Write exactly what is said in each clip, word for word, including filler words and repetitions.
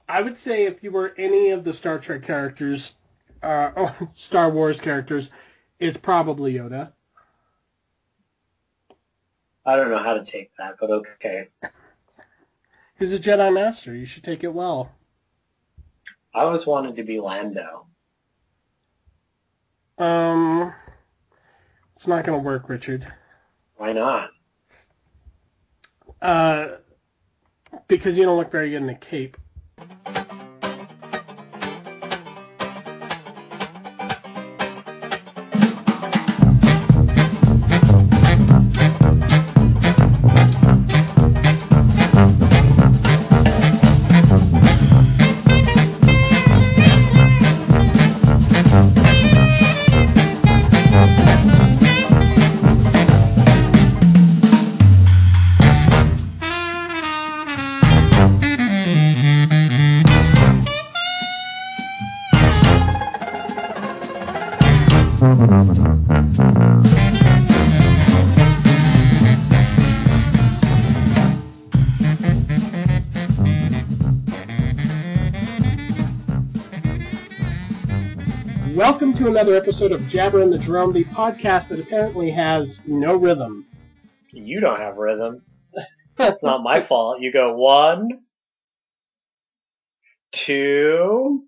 I would say if you were any of the Star Trek characters, uh, or Star Wars characters, it's probably Yoda. I don't know how to take that, but okay. He's a Jedi Master. You should take it well. I always wanted to be Lando. Um, it's not going to work, Richard. Why not? Uh, because you don't look very good in a cape. Welcome to another episode of Jabber and the Drum, the podcast that apparently has no rhythm. You don't have rhythm. That's not my fault. You go one, two.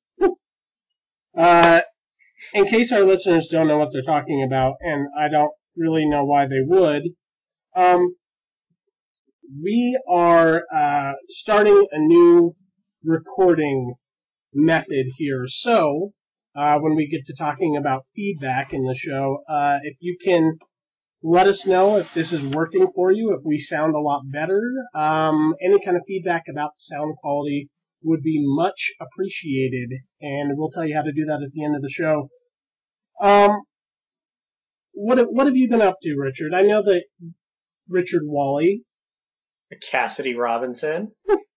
Uh, in case our listeners don't know what they're talking about, and I don't really know why they would, um, we are uh, starting a new recording method here. So, uh, when we get to talking about feedback in the show, uh, if you can let us know if this is working for you, if we sound a lot better, um, any kind of feedback about the sound quality would be much appreciated, and we'll tell you how to do that at the end of the show. Um, what what have you been up to, Richard? I know that Richard Wally, Cassidy Robinson.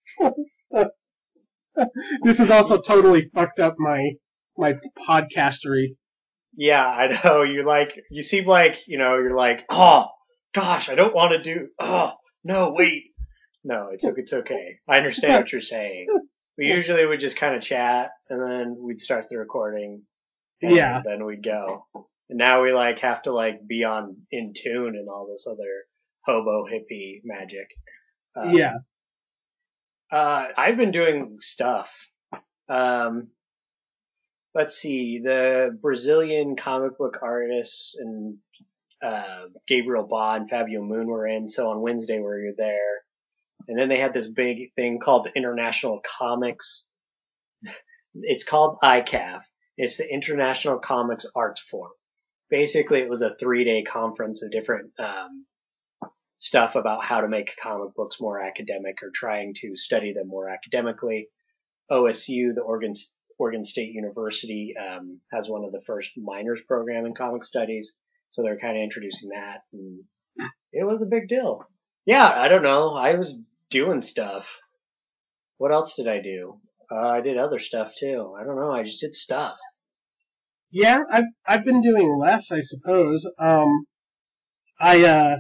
This has also totally fucked up my my podcastery. Yeah, I know. You like. You seem like you know. You're like, oh gosh, I don't want to do. Oh no, wait. No, it's it's okay. I understand what you're saying. We usually would just kind of chat, and then we'd start the recording. And Yeah. then we'd go. And now we like have to like be on in tune and all this other hobo hippie magic. Um, yeah. Uh, I've been doing stuff. Um, let's see, the Brazilian comic book artists and uh, Gabriel Ba and Fabio Moon were in. So on Wednesday we were there. And then they had this big thing called International Comics. It's called I C A F. It's the International Comics Arts Forum. Basically, it was a three-day conference of different um, stuff about how to make comic books more academic or trying to study them more academically. O S U, the Oregon, Oregon State University, um, has one of the first minors program in comic studies, so they're kind of introducing that. And it was a big deal. Yeah, I don't know. I was doing stuff. What else did I do? Uh, I did other stuff too. I don't know. I just did stuff. Yeah, I've I've been doing less, I suppose. Um, I uh,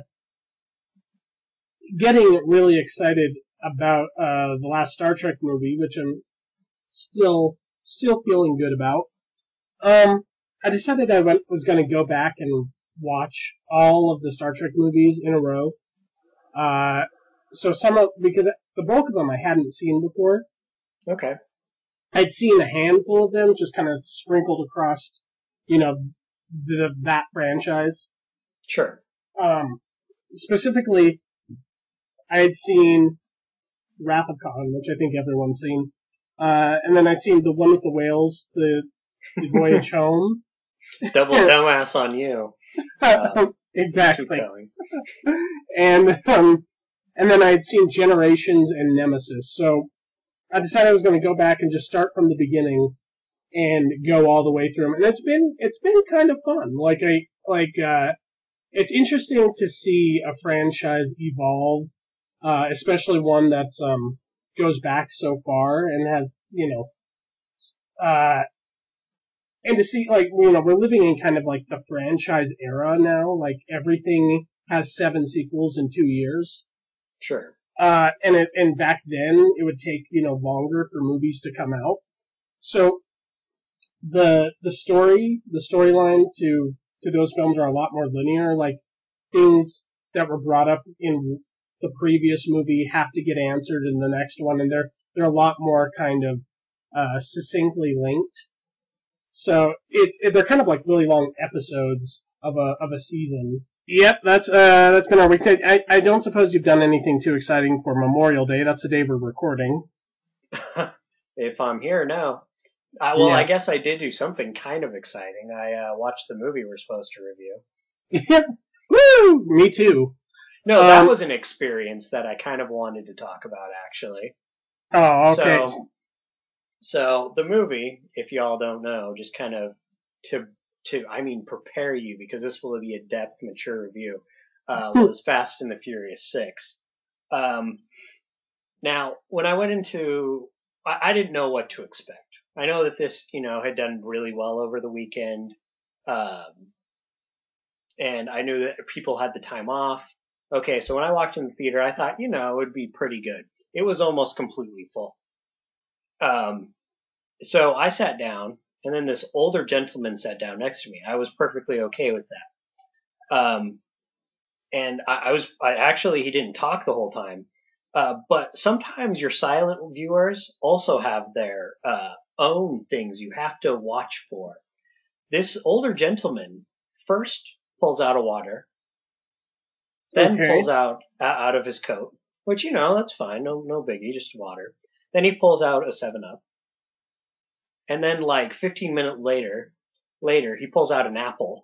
getting really excited about uh the last Star Trek movie, which I'm still still feeling good about. Um, I decided I went, was going to go back and watch all of the Star Trek movies in a row. Uh, so some of because the bulk of them I hadn't seen before. Okay. I'd seen a handful of them, just kind of sprinkled across, you know, the that franchise. Sure. Um, specifically, I had seen Wrath of Khan, which I think everyone's seen. Uh, and then I'd seen the one with the whales, the, the Voyage Home. Double dumbass on you. Uh, exactly. Keep going. and um, and then I had seen Generations and Nemesis. So I decided I was going to go back and just start from the beginning and go all the way through them. And it's been it's been kind of fun. Like I like uh, it's interesting to see a franchise evolve, uh, especially one that um, goes back so far and has you know, uh, and to see like you know we're living in kind of like the franchise era now. Like everything has seven sequels in two years. Sure. Uh, and it, and back then it would take, you know, longer for movies to come out. So the the story, the storyline to to those films are a lot more linear. Like things that were brought up in the previous movie have to get answered in the next one, and they're they're a lot more kind of uh, succinctly linked. So it, it they're kind of like really long episodes of a of a season. Yep, that's uh that's been our week. I I don't suppose you've done anything too exciting for Memorial Day. That's the day we're recording. If I'm here, no. Uh, well, Yeah. I guess I did do something kind of exciting. I uh, watched the movie we're supposed to review. Yeah. Woo! Me too. No, that Um, was an experience that I kind of wanted to talk about, actually. Oh, okay. So, so the movie, if y'all don't know, just kind of to to I mean prepare you because this will be a depth, mature review. Uh, was Fast and the Furious Six. Um, now, when I went into, I, I didn't know what to expect. I know that this, you know, had done really well over the weekend, um, and I knew that people had the time off. Okay, so when I walked in the theater, I thought, you know, it would be pretty good. It was almost completely full. Um, so I sat down, and then this older gentleman sat down next to me. I was perfectly okay with that. Um, and I, I was, I actually, he didn't talk the whole time. Uh, but sometimes your silent viewers also have their, uh, own things you have to watch for. This older gentleman first pulls out a water, then Okay. pulls out uh, out of his coat, which, you know, that's fine. No, no biggie, just water. Then he pulls out a seven up. And then like fifteen minutes later, later, he pulls out an apple.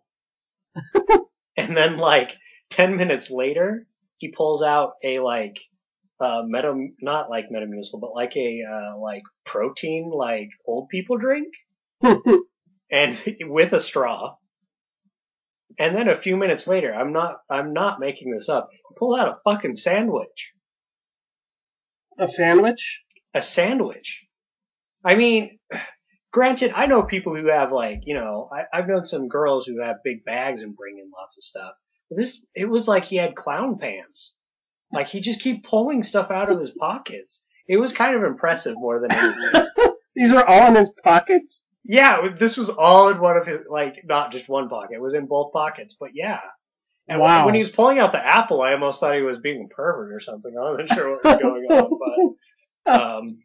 And then like ten minutes later, he pulls out a like, uh, meta, not like Metamucil, but like a, uh, like protein, like old people drink. And with a straw. And then a few minutes later, I'm not, I'm not making this up. He pulled out a fucking sandwich. A sandwich? A sandwich. I mean, granted, I know people who have like, you know, I, I've known some girls who have big bags and bring in lots of stuff. But this, it was like he had clown pants. Like he just keep pulling stuff out of his pockets. It was kind of impressive more than anything. These were all in his pockets? Yeah, this was all in one of his, like, not just one pocket. It was in both pockets, but yeah. And Wow. when he was pulling out the apple, I almost thought he was being a pervert or something. I wasn't sure what was going on, but, um,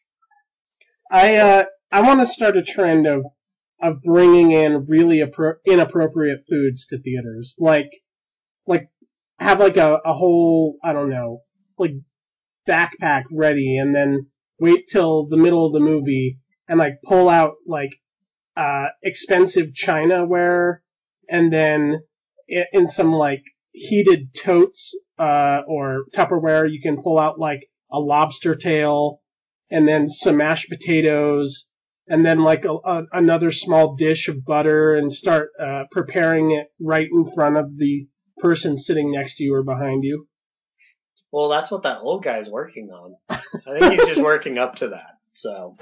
I, uh, I want to start a trend of, of bringing in really appro- inappropriate foods to theaters. Like, like, have like a, a whole, I don't know, like, backpack ready and then wait till the middle of the movie and like pull out like uh expensive Chinaware and then in some like heated totes uh or Tupperware you can pull out like a lobster tail and then some mashed potatoes and then like a, a, another small dish of butter and start uh preparing it right in front of the person sitting next to you or behind you. well, that's what that old guy's working on. I think he's just working up to that. So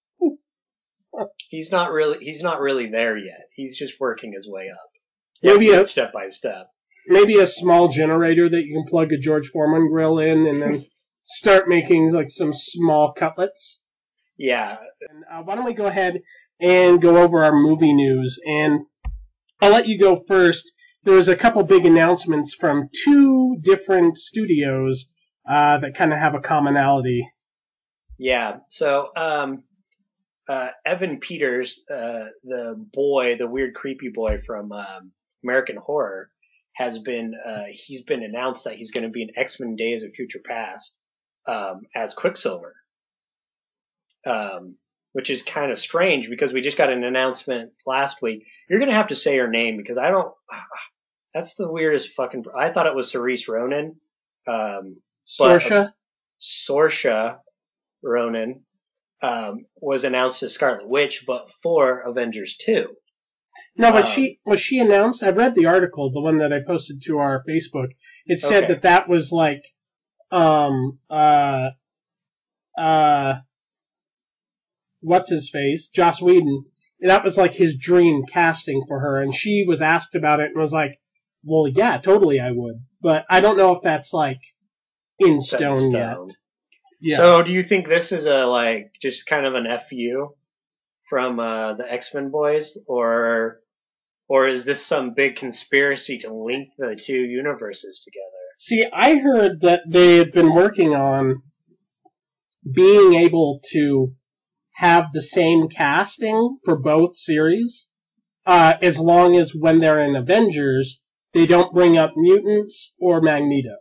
he's not really, he's not really there yet. He's just working his way up. Maybe a, step by step. Maybe a small generator that you can plug a George Foreman grill in and then start making like some small cutlets. Yeah. And, uh, why don't we go ahead and go over our movie news? And I'll let you go first. There was a couple big announcements from two different studios uh, that kind of have a commonality. Yeah. So, um, uh, Evan Peters, uh, the boy, the weird, creepy boy from um, American Horror, has been uh, he's been announced that he's going to be in X-Men Days of Future Past um, as Quicksilver, um, which is kind of strange because we just got an announcement last week. You're going to have to say her name because I don't. That's the weirdest fucking. I thought it was Cerise Ronan. Um, Saoirse? Saoirse Ronan um, was announced as Scarlet Witch, but for Avengers two. No, but um, she was she announced? I've read the article, the one that I posted to our Facebook. It said Okay. that that was like, um, uh, uh, what's his face, Joss Whedon. That was like his dream casting for her, and she was asked about it and was like, "Well, yeah, totally, I would." But I don't know if that's like in set in stone, stone. yet. Yeah. So do you think this is a like just kind of an F U from uh, the X-Men boys, or or is this some big conspiracy to link the two universes together? See, I heard that they had been working on being able to have the same casting for both series, uh, as long as when they're in Avengers, they don't bring up mutants or Magneto.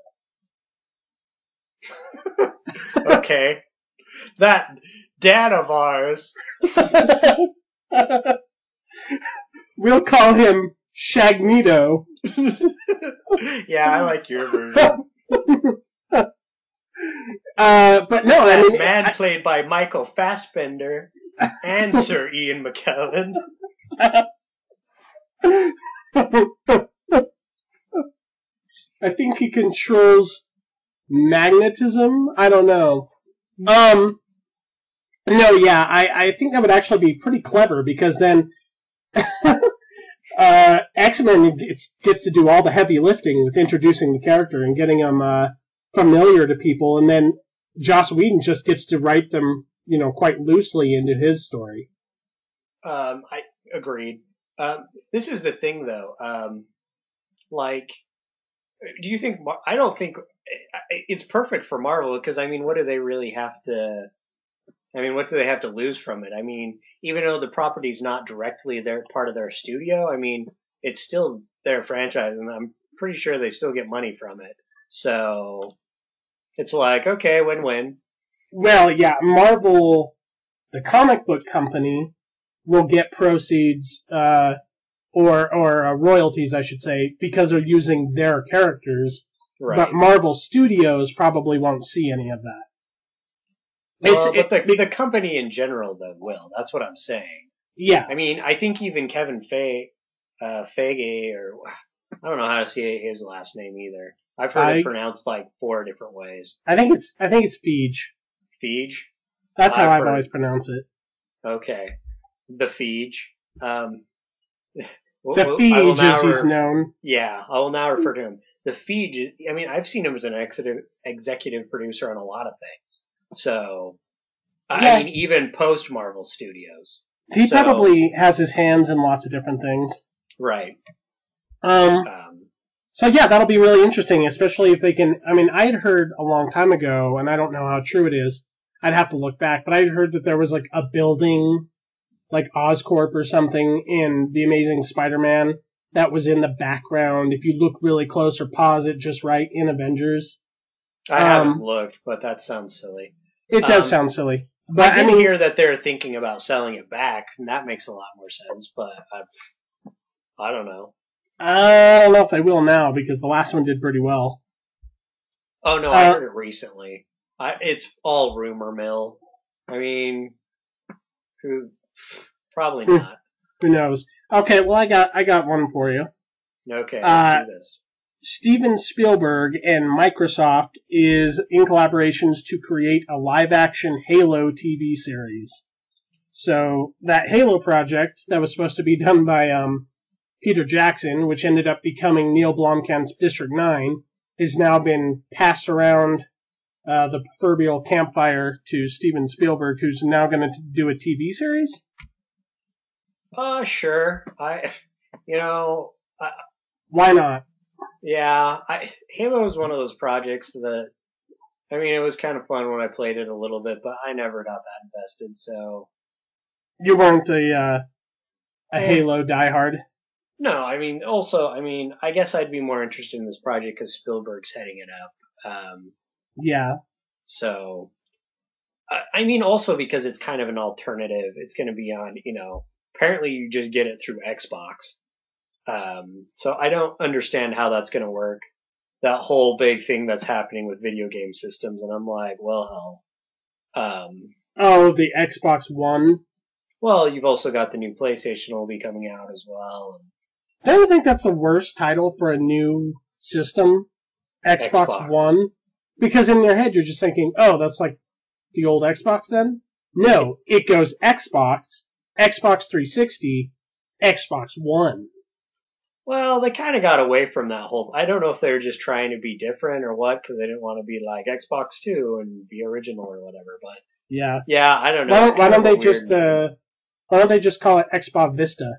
Okay. That dad of ours. We'll call him Shagnito. Yeah, I like your version. Uh, but no, that I mean, man I, played by Michael Fassbender and Sir Ian McKellen. I think he controls magnetism. I don't know. Um, no, yeah, I, I think that would actually be pretty clever because then uh, X-Men gets, gets to do all the heavy lifting with introducing the character and getting them uh, familiar to people, and then Joss Whedon just gets to write them, you know, quite loosely into his story. Um, I agreed. Um, this is the thing, though. Um, like, do you think? Mar- I don't think it's perfect for Marvel because I mean, what do they really have to? I mean, what do they have to lose from it? I mean, even though the property's not directly their part of their studio, I mean, it's still their franchise, and I'm pretty sure they still get money from it. So it's like, okay, win-win. Well, yeah, Marvel, the comic book company, will get proceeds, uh, or or uh, royalties, I should say, because they're using their characters. Right. But Marvel Studios probably won't see any of that. Well, It's, but it, the it, the company in general, though, will. That's what I'm saying. Yeah. I mean, I think even Kevin Feige, uh, Feige, or I don't know how to say his last name either. I've heard I, it pronounced like four different ways. I think it's I think it's Feige. Feige? That's how I've, I've always pronounced it. Okay. The Feige. Um, we'll, the we'll, I will Feige, now as he's re- known. Yeah, I will now refer to him. The Feige, I mean, I've seen him as an executive, executive producer on a lot of things. So, Yeah. I mean, even post Marvel Studios. He So- probably has his hands in lots of different things. Right. Um, Um, so yeah, that'll be really interesting, especially if they can. I mean, I had heard a long time ago, and I don't know how true it is. I'd have to look back, but I had heard that there was like a building, like Oscorp or something, in The Amazing Spider-Man that was in the background. If you look really close or pause it just right in Avengers, I Um, haven't looked, but that sounds silly. it does Um, sound silly. But I I, did mean, hear that they're thinking about selling it back, and that makes a lot more sense, but I, I don't know. I don't know if they will now because the last one did pretty well. Oh no, I Uh, heard it recently. I, it's all rumor mill. I mean, who? Probably Hmm. not. Who knows? Okay, well, I got I got one for you. Okay, Uh, let's do this. Steven Spielberg and Microsoft is in collaborations to create a live-action Halo T V series. So that Halo project that was supposed to be done by um, Peter Jackson, which ended up becoming Neil Blomkamp's District nine, has now been passed around uh, the proverbial campfire to Steven Spielberg, who's now going to do a T V series. Uh, sure. I, you know, I, Why not? yeah, I, Halo is one of those projects that, I mean, it was kind of fun when I played it a little bit, but I never got that invested, so. You weren't a uh, a Eh. Halo diehard. No, I mean, also, I mean, I guess I'd be more interested in this project because Spielberg's heading it up. Um, Yeah. so, I, I mean, also because it's kind of an alternative. It's going to be on, you know, apparently you just get it through Xbox. Um, so I don't understand how that's going to work. That whole big thing that's happening with video game systems, and I'm like, well, um, Oh, the Xbox One. well, you've also got the new PlayStation will be coming out as well. Don't you think that's the worst title for a new system? Xbox, Xbox. One? Because in your head you're just thinking, oh, that's like the old Xbox then? No, it goes Xbox, Xbox three sixty, Xbox One. Well, they kind of got away from that whole. I don't know if they were just trying to be different or what, because they didn't want to be like Xbox Two and be original or whatever. But Yeah. yeah, I don't know. Why It's don't, why kind don't of a they just weird uh, why don't they just call it Xbox Vista?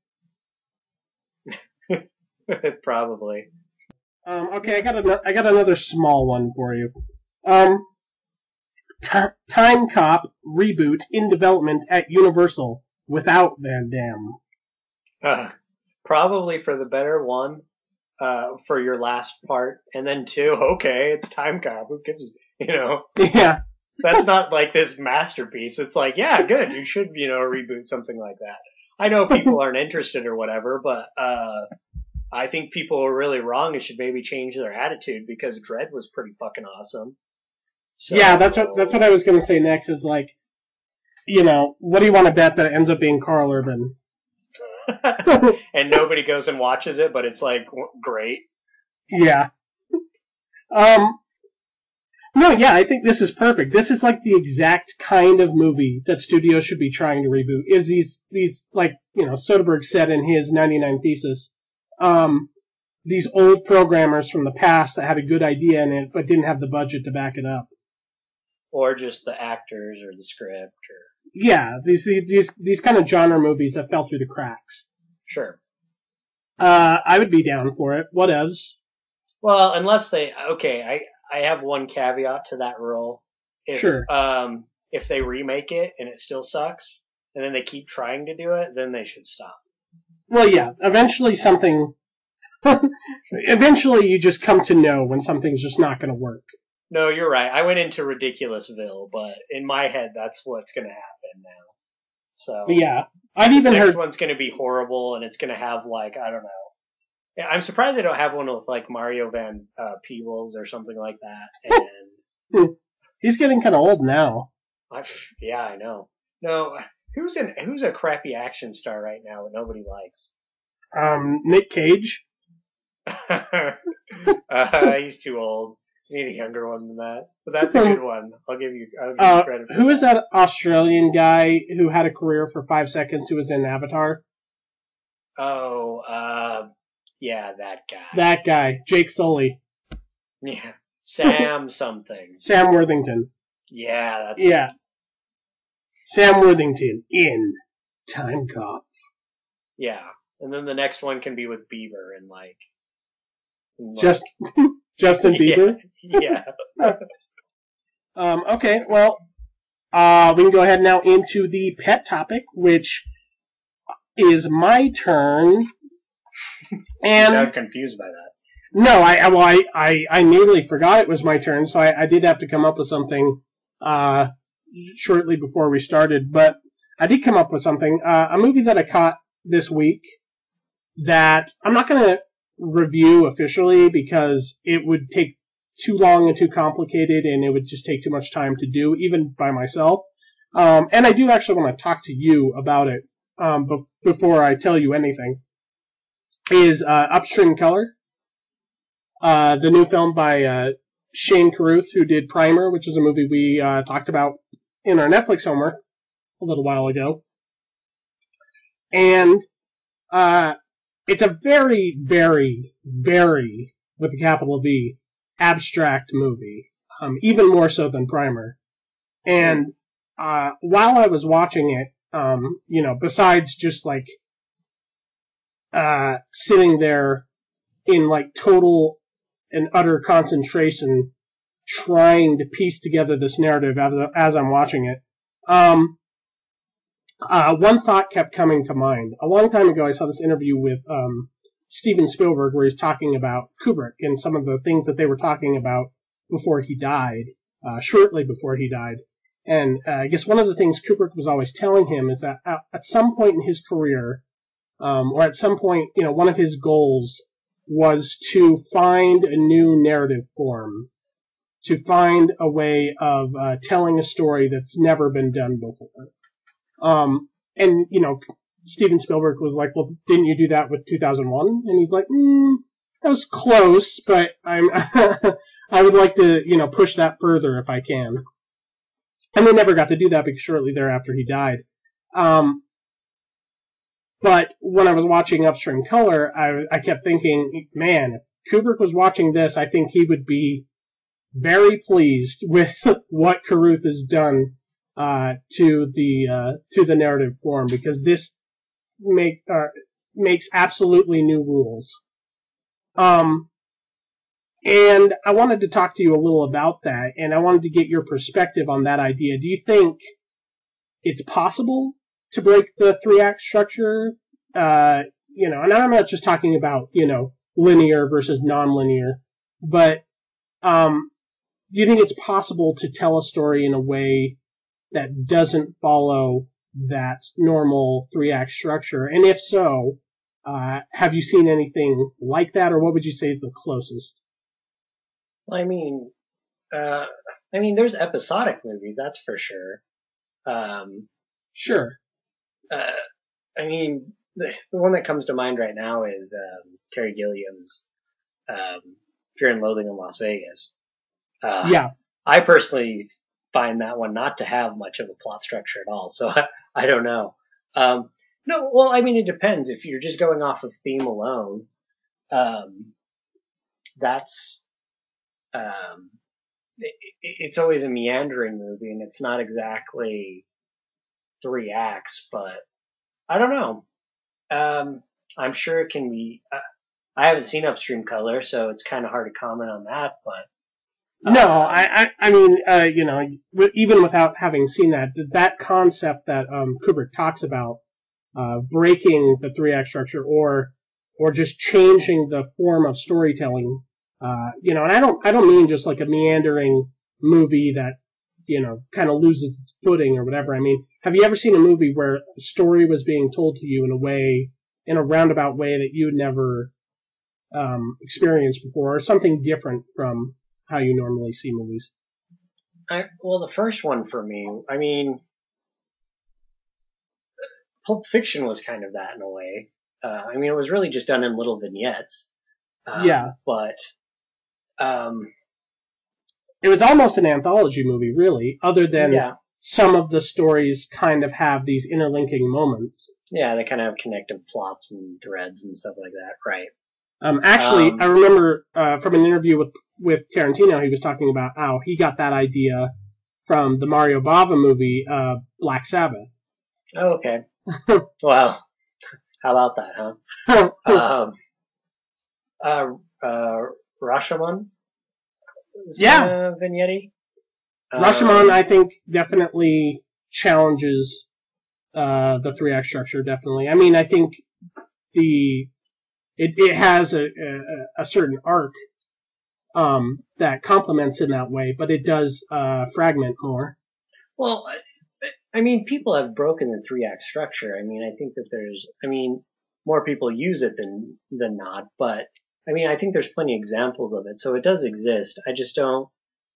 probably. Um, okay, I got an- I got another small one for you. Um, T- Time Cop reboot in development at Universal without Van Damme. Uh, probably for the better one, uh, for your last part, and then two. Okay, it's Time Cop. Who gives? You know, Yeah, that's not like this masterpiece. It's like, yeah, good. You should, you know, reboot something like that. I know people aren't interested or whatever, but uh, I think people are really wrong and should maybe change their attitude because Dread was pretty fucking awesome. So, yeah. That's what that's what I was gonna say next. Is like, you know, what do you want to bet that it ends up being Carl Urban? and nobody goes and watches it, but it's like w- great. Yeah. Um. No, yeah, I think this is perfect. This is like the exact kind of movie that studios should be trying to reboot. Is these these like you know Soderbergh said in his ninety-nine Thesis, um, these old programmers from the past that had a good idea in it but didn't have the budget to back it up. Or just the actors or the script or Yeah, these these these kind of genre movies that fell through the cracks. sure. Uh, I would be down for it. Whatevs. Well, unless they okay, I I have one caveat to that rule. If Sure. um if they remake it and it still sucks, and then they keep trying to do it, then they should stop. Well, yeah. Eventually, something. Eventually, you just come to know when something's just not going to work. No, you're right. I went into Ridiculousville, but in my head, that's what's going to happen now. So But yeah, I've this even next heard. one's going to be horrible, and it's going to have like I don't know. Yeah, I'm surprised they don't have one with like Mario Van uh, Peebles or something like that. And He's getting kind of old now. I, yeah, I know. No, who's an who's a crappy action star right now that nobody likes? Um, Nick Cage. uh, he's too old. You need a younger one than that. But that's a good one. I'll give you. I'll give Uh, you credit for who that. is that Australian guy who had a career for five seconds who was in Avatar? Oh, uh, yeah, that guy. That guy, Jake Sully. Yeah, Sam something. Sam Worthington. Yeah, that's Yeah. Sam Worthington in Time Cop. yeah. And then the next one can be with Bieber and like, and, like Just Justin Bieber. Yeah. yeah. Um, okay, well, uh, we can go ahead now into the pet topic, which is my turn. You And sound confused by that. no, I I- well, I, I, I nearly forgot it was my turn, so I, I did have to come up with something uh, shortly before we started. But I did come up with something. Uh, a movie that I caught this week that I'm not going to review officially because it would take too long and too complicated, and it would just take too much time to do, even by myself. Um, and I do actually want to talk to you about it um, be- before I tell you anything. Is uh, Upstream Color, uh, the new film by uh, Shane Carruth, who did Primer, which is a movie we uh, talked about in our Netflix homework a little while ago. And uh, it's a very, very, very, with a capital V, abstract movie, um, even more so than Primer. And uh, while I was watching it, um, you know, besides just like uh, sitting there in like total and utter concentration, trying to piece together this narrative as as I'm watching it, um, uh, one thought kept coming to mind. A long time ago, I saw this interview with um, Steven Spielberg where he's talking about Kubrick and some of the things that they were talking about before he died, uh, shortly before he died. And uh, I guess one of the things Kubrick was always telling him is that at, at some point in his career, um, or at some point, you know, one of his goals was to find a new narrative form, to find a way of uh, telling a story that's never been done before. Um, and, you know, Steven Spielberg was like, well, didn't you do that with two thousand one? And he's like, mm, that was close, but I'm, I would like to, you know, push that further if I can. And they never got to do that because shortly thereafter he died. Um, but when I was watching Upstream Color, I, I kept thinking, man, if Kubrick was watching this, I think he would be very pleased with what Carruth has done uh, to the uh, to the narrative form, because this make uh, makes absolutely new rules. Um, and I wanted to talk to you a little about that, and I wanted to get your perspective on that idea. Do you think it's possible to break the three-act structure? Uh, you know, and I'm not just talking about, you know, linear versus non-linear, but um, do you think it's possible to tell a story in a way that doesn't follow that normal three-act structure? And if so, uh, have you seen anything like that, or what would you say is the closest? Well, I mean, uh, I mean, there's episodic movies, that's for sure. Um, Sure. uh, I mean, the, the one that comes to mind right now is um, Terry Gilliam's um, Fear and Loathing in Las Vegas. Uh, Yeah. I personally find that one not to have much of a plot structure at all, so I, I don't know. Um, no, well, I mean, it depends. If you're just going off of theme alone, um, that's um, it, it's always a meandering movie, and it's not exactly three acts, but I don't know. Um, I'm sure it can be. Uh, I haven't seen Upstream Color, so it's kind of hard to comment on that. But No, uh, I, I, I mean, uh, you know, even without having seen that, that concept that um, Kubrick talks about, uh, breaking the three-act structure, or, or just changing the form of storytelling, uh, you know, and I don't, I don't mean just like a meandering movie that, you know, kind of loses its footing or whatever. I mean, have you ever seen a movie where a story was being told to you in a way, in a roundabout way that you'd never um, experienced before, or something different from how you normally see movies? I, well, the first one for me, I mean, Pulp Fiction was kind of that in a way. Uh, I mean, it was really just done in little vignettes. Um, Yeah. But um, It was almost an anthology movie, really, other than yeah, some of the stories kind of have these interlinking moments. yeah, they kind of have connective plots and threads and stuff like that, right? Um, actually, Um, I remember uh, from an interview with, with Tarantino, he was talking about how he got that idea from the Mario Bava movie, uh, Black Sabbath. oh, okay. Well, how about that, huh? Um, uh, uh, Rashomon? Yeah. Uh, Vignette. Rashomon, Um, I think, definitely challenges uh, the three-act structure, definitely. I mean, I think the it, it has a, a, a certain arc um, that complements in that way, but it does uh, fragment more. well, I mean, people have broken the three act structure. I mean, I think that there's, I mean, more people use it than, than not, but I mean, I think there's plenty of examples of it. So it does exist. I just don't,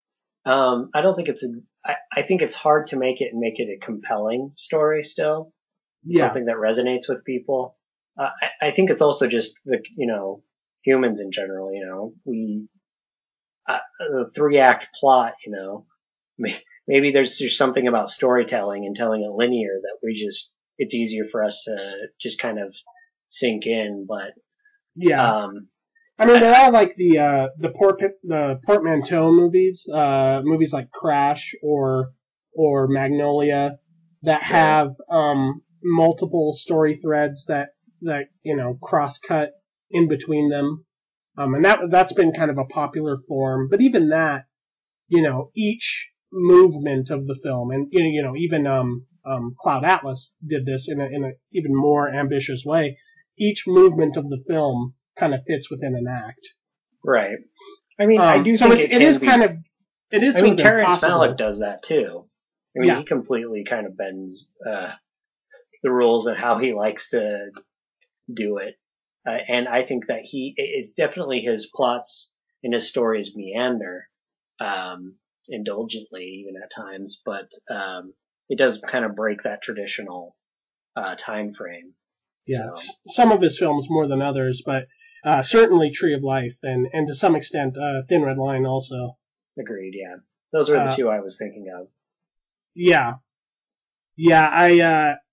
um, I don't think it's, a, I, I think it's hard to make it and make it a compelling story still. Yeah. Something that resonates with people. Uh, I, I think it's also just the, you know, humans in general, you know, we, uh, the three act plot, you know, maybe there's just something about storytelling and telling it linear that we just, it's easier for us to just kind of sink in. But, Yeah. um, I mean, there are like the uh, the port the portmanteau movies, uh, movies like Crash or or Magnolia, that Sure. have um, multiple story threads that that you know cross cut in between them, um, and that that's been kind of a popular form. But even that, you know, each movement of the film, and you know, you know even um, um, Cloud Atlas did this in a in an even more ambitious way. Each movement of the film kind of fits within an act. right. I mean, I Um, do so think it's, it it can is be, kind of, it is I sort mean, of Terrence impossible. Malick does that too. I mean, Yeah. he completely kind of bends, uh, the rules and how he likes to do it. Uh, and I think that he, it's definitely his plots and his stories meander, um, indulgently even at times, but, um, it does kind of break that traditional, uh, time frame. Yeah. So, S- Some of his films more than others, but uh, certainly Tree of Life, and, and to some extent uh, Thin Red Line also. agreed, yeah. Those are the Uh, two I was thinking of. yeah. Yeah, I uh,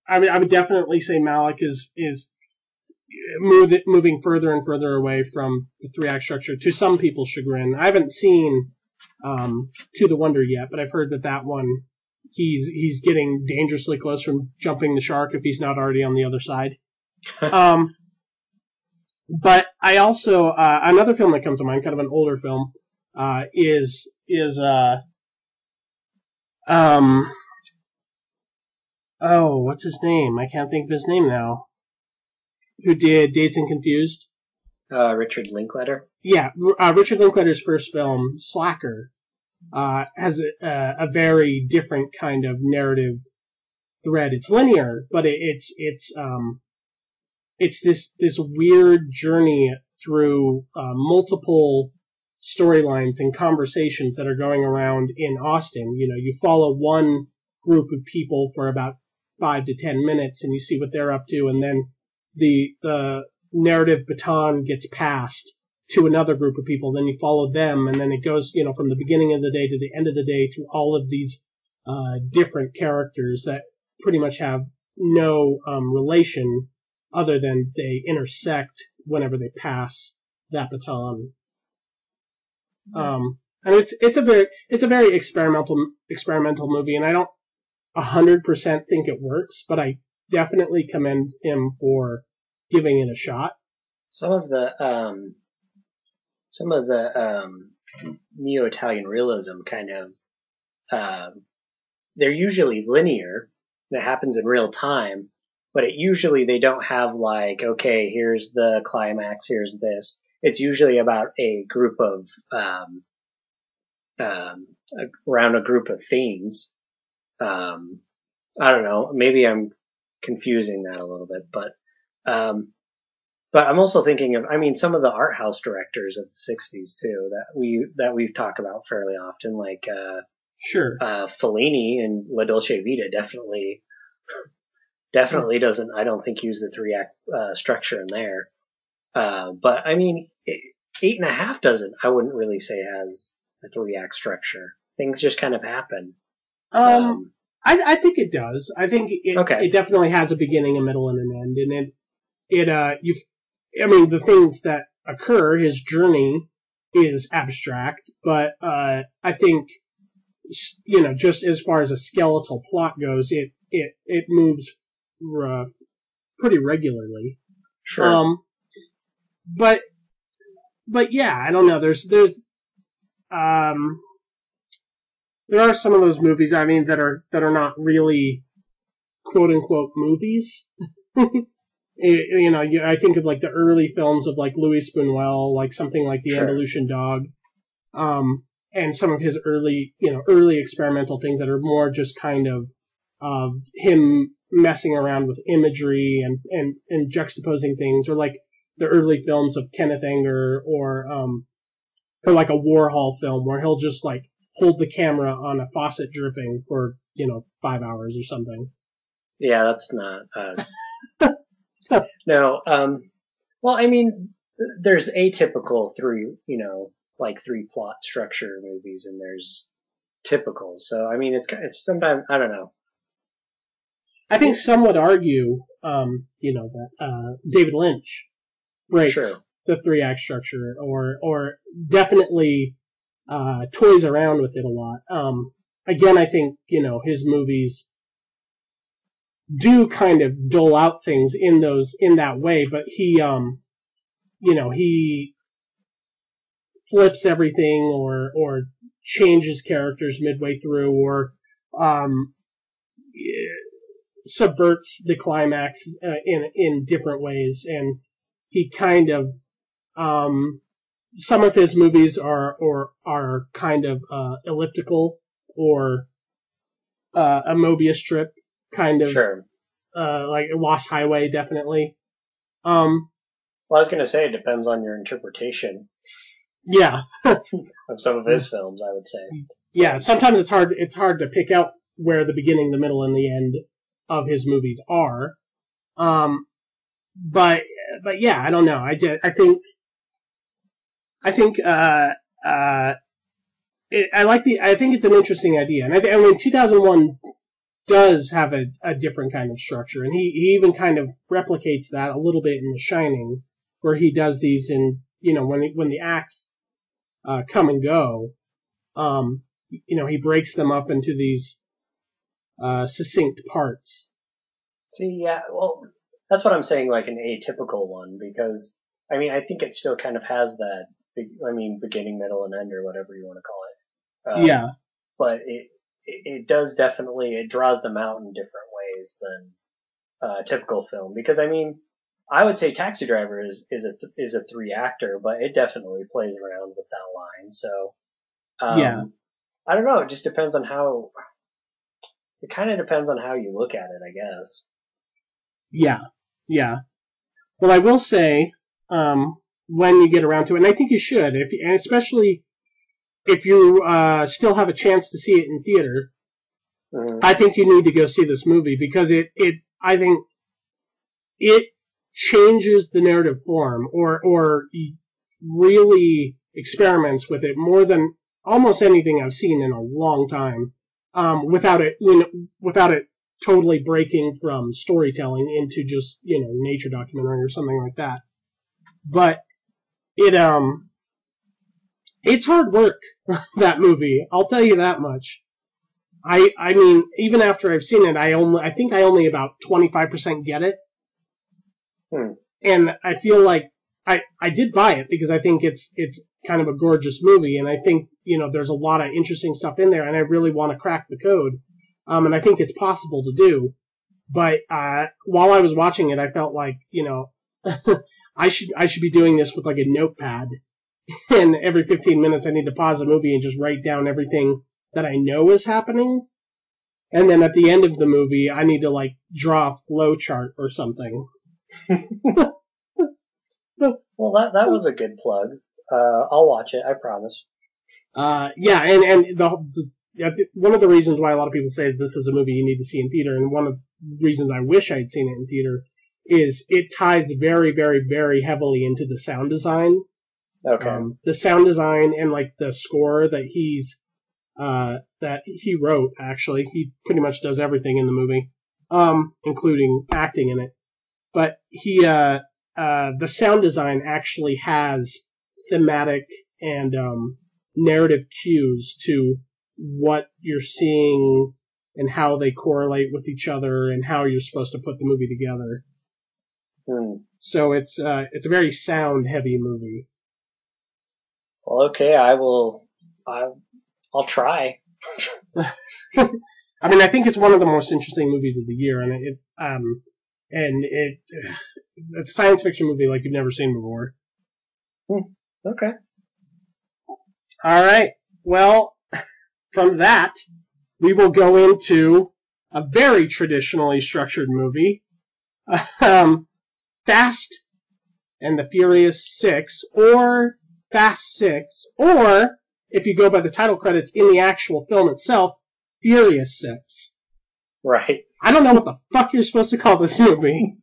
I mean, I would definitely say Malick is is move, moving further and further away from the three act structure to some people's chagrin. I haven't seen um, To the Wonder yet, but I've heard that that one he's he's getting dangerously close from jumping the shark if he's not already on the other side. um, but I also uh, another film that comes to mind, kind of an older film, uh, is is uh, um. Oh, what's his name? I can't think of his name now. Who did Dazed and Confused? Uh, Richard Linklater. Yeah, uh, Richard Linklater's first film, Slacker, uh, has a, a very different kind of narrative thread. It's linear, but it, it's it's um, it's this this weird journey through uh, multiple storylines and conversations that are going around in Austin. You know, you follow one group of people for about five to ten minutes, and you see what they're up to, and then the the narrative baton gets passed to another group of people. Then you follow them, and then it goes, you know, from the beginning of the day to the end of the day through all of these uh, different characters that pretty much have no um, relation other than they intersect whenever they pass that baton. Um, and it's it's a very it's a very experimental experimental movie, and I don't a hundred percent think it works, but I definitely commend him for giving it a shot. Some of the um, some of the um, neo-Italian realism kind of um, they're usually linear. That happens in real time, but it usually they don't have like, okay, here's the climax, here's this. It's usually about a group of um, um, around a group of themes. Um, I don't know. Maybe I'm confusing that a little bit, but, um, but I'm also thinking of, I mean, some of the art house directors of the sixties too, that we, that we've talked about fairly often, like, uh, sure, uh, Fellini and La Dolce Vita definitely, definitely doesn't, I don't think use the three act, uh, structure in there. Uh, but I mean, Eight and a Half doesn't, I wouldn't really say has a three act structure. Things just kind of happen. Um, um I, I think it does. I think it, okay. it definitely has a beginning, a middle, and an end. And it, it, uh, you, I mean, the things that occur, his journey is abstract, but, uh, I think, you know, just as far as a skeletal plot goes, it, it, it moves, uh, pretty regularly. Sure. Um, but, but yeah, I don't know. There's, there's, um, there are some of those movies, I mean, that are that are not really quote unquote movies. You know, I think of like the early films of like Louis Buñuel, like something like The Sure. Andalusian Dog, um, and some of his early, you know, early experimental things that are more just kind of of him messing around with imagery and and and juxtaposing things, or like the early films of Kenneth Anger, or um, or like a Warhol film where he'll just like hold the camera on a faucet dripping for, you know, five hours or something. Yeah, that's not, uh, no, um, well, I mean, there's atypical three, you know, like three plot structure movies, and there's typical. So, I mean, it's, it's sometimes, I don't know. I think some would argue, um, you know, that, uh, David Lynch breaks Sure. the three act structure, or, or definitely, Uh, toys around with it a lot. Um, again, I think, you know, his movies do kind of dole out things in those, in that way, but he, um, you know, he flips everything, or, or changes characters midway through, or, um, subverts the climax, uh, in, in different ways, and he kind of, um, some of his movies are or are kind of uh, elliptical, or uh, a Mobius strip, kind of. Sure. Uh, like Lost Highway, definitely. Um, well, I was going to say it depends on your interpretation. Yeah. Of some of his films, I would say. So. Yeah, sometimes it's hard. It's hard to pick out where the beginning, the middle, and the end of his movies are. Um, but but yeah, I don't know. I did, I think. I think uh, uh, it, I like the. I think it's an interesting idea, and I, I mean, two thousand one does have a, a different kind of structure, and he, he even kind of replicates that a little bit in The Shining, where he does these in, you know, when when the acts uh, come and go, um, you know, he breaks them up into these uh, succinct parts. See, yeah, well, that's what I'm saying, like an atypical one, because, I mean, I think it still kind of has that, I mean, beginning, middle, and end, or whatever you want to call it. Um, yeah. But it, it, it does definitely, it draws them out in different ways than uh, a typical film, because, I mean, I would say Taxi Driver is, is a, is a three actor, but it definitely plays around with that line, so, um, yeah. I don't know, it just depends on how, it kind of depends on how you look at it, I guess. Yeah, yeah. Well, I will say, um, when you get around to it, and I think you should, if and especially if you uh, still have a chance to see it in theater, mm-hmm. I think you need to go see this movie because it, it I think it changes the narrative form or or really experiments with it more than almost anything I've seen in a long time. Um, without it, you know, without it totally breaking from storytelling into just, you know, nature documentary or something like that. But it um it's hard work, that movie. I'll tell you that much. I I mean, even after I've seen it, I only I think I only about twenty-five percent get it. Hmm. And I feel like I I did buy it because I think it's it's kind of a gorgeous movie, and I think, you know, there's a lot of interesting stuff in there, and I really want to crack the code. Um, and I think it's possible to do. But uh, while I was watching it, I felt like, you know, I should I should be doing this with like a notepad. And every fifteen minutes, I need to pause the movie and just write down everything that I know is happening. And then at the end of the movie, I need to like draw a flow chart or something. Well, that that was a good plug. Uh, I'll watch it. I promise. Uh, yeah, and and the, the one of the reasons why a lot of people say this is a movie you need to see in theater, and one of the reasons I wish I'd seen it in theater, is it ties very, very, very heavily into the sound design. Okay. Um, the sound design and like the score that he's uh, that he wrote. Actually, he pretty much does everything in the movie, um, including acting in it. But he, uh, uh, the sound design actually has thematic and um, narrative cues to what you're seeing and how they correlate with each other and how you're supposed to put the movie together. Hmm. So it's uh, it's a very sound heavy movie. Well, okay, I will. I, I'll try. I mean, I think it's one of the most interesting movies of the year, and it um and it it's a science fiction movie like you've never seen before. Hmm. Okay. All right. Well, from that, we will go into a very traditionally structured movie, um, Fast and the Furious Six, or Fast Six, or, if you go by the title credits in the actual film itself, Furious Six. Right. I don't know what the fuck you're supposed to call this movie.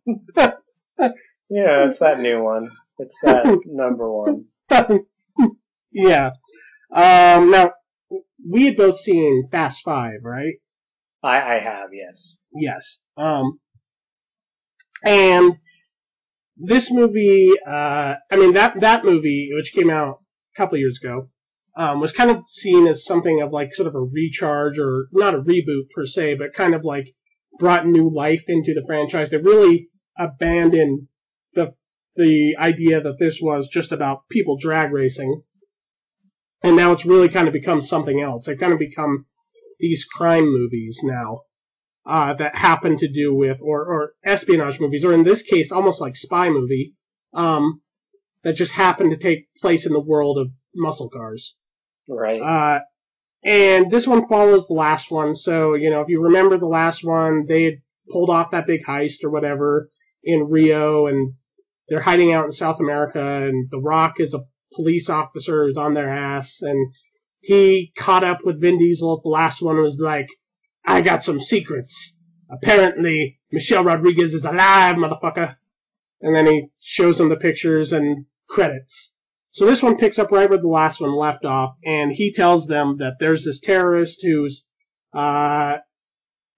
Yeah, it's that new one. It's that number one. Yeah. Um, now, we had both seen Fast Five, right? I, I have, yes. Yes. Um, and this movie, uh, I mean, that, that movie, which came out a couple years ago, um, was kind of seen as something of like sort of a recharge, or not a reboot per se, but kind of like brought new life into the franchise. They really abandoned the, the idea that this was just about people drag racing. And now it's really kind of become something else. They've kind of become these crime movies now, uh, that happen to do with, or, or espionage movies, or in this case, almost like spy movie, um, that just happen to take place in the world of muscle cars. Right. Uh, and this one follows the last one. So, you know, if you remember the last one, they had pulled off that big heist or whatever in Rio, and they're hiding out in South America, and The Rock is a police officer who's on their ass, and he caught up with Vin Diesel. The last one was like, I got some secrets. Apparently, Michelle Rodriguez is alive, motherfucker. And then he shows him the pictures and credits. So this one picks up right where the last one left off, and he tells them that there's this terrorist who's uh,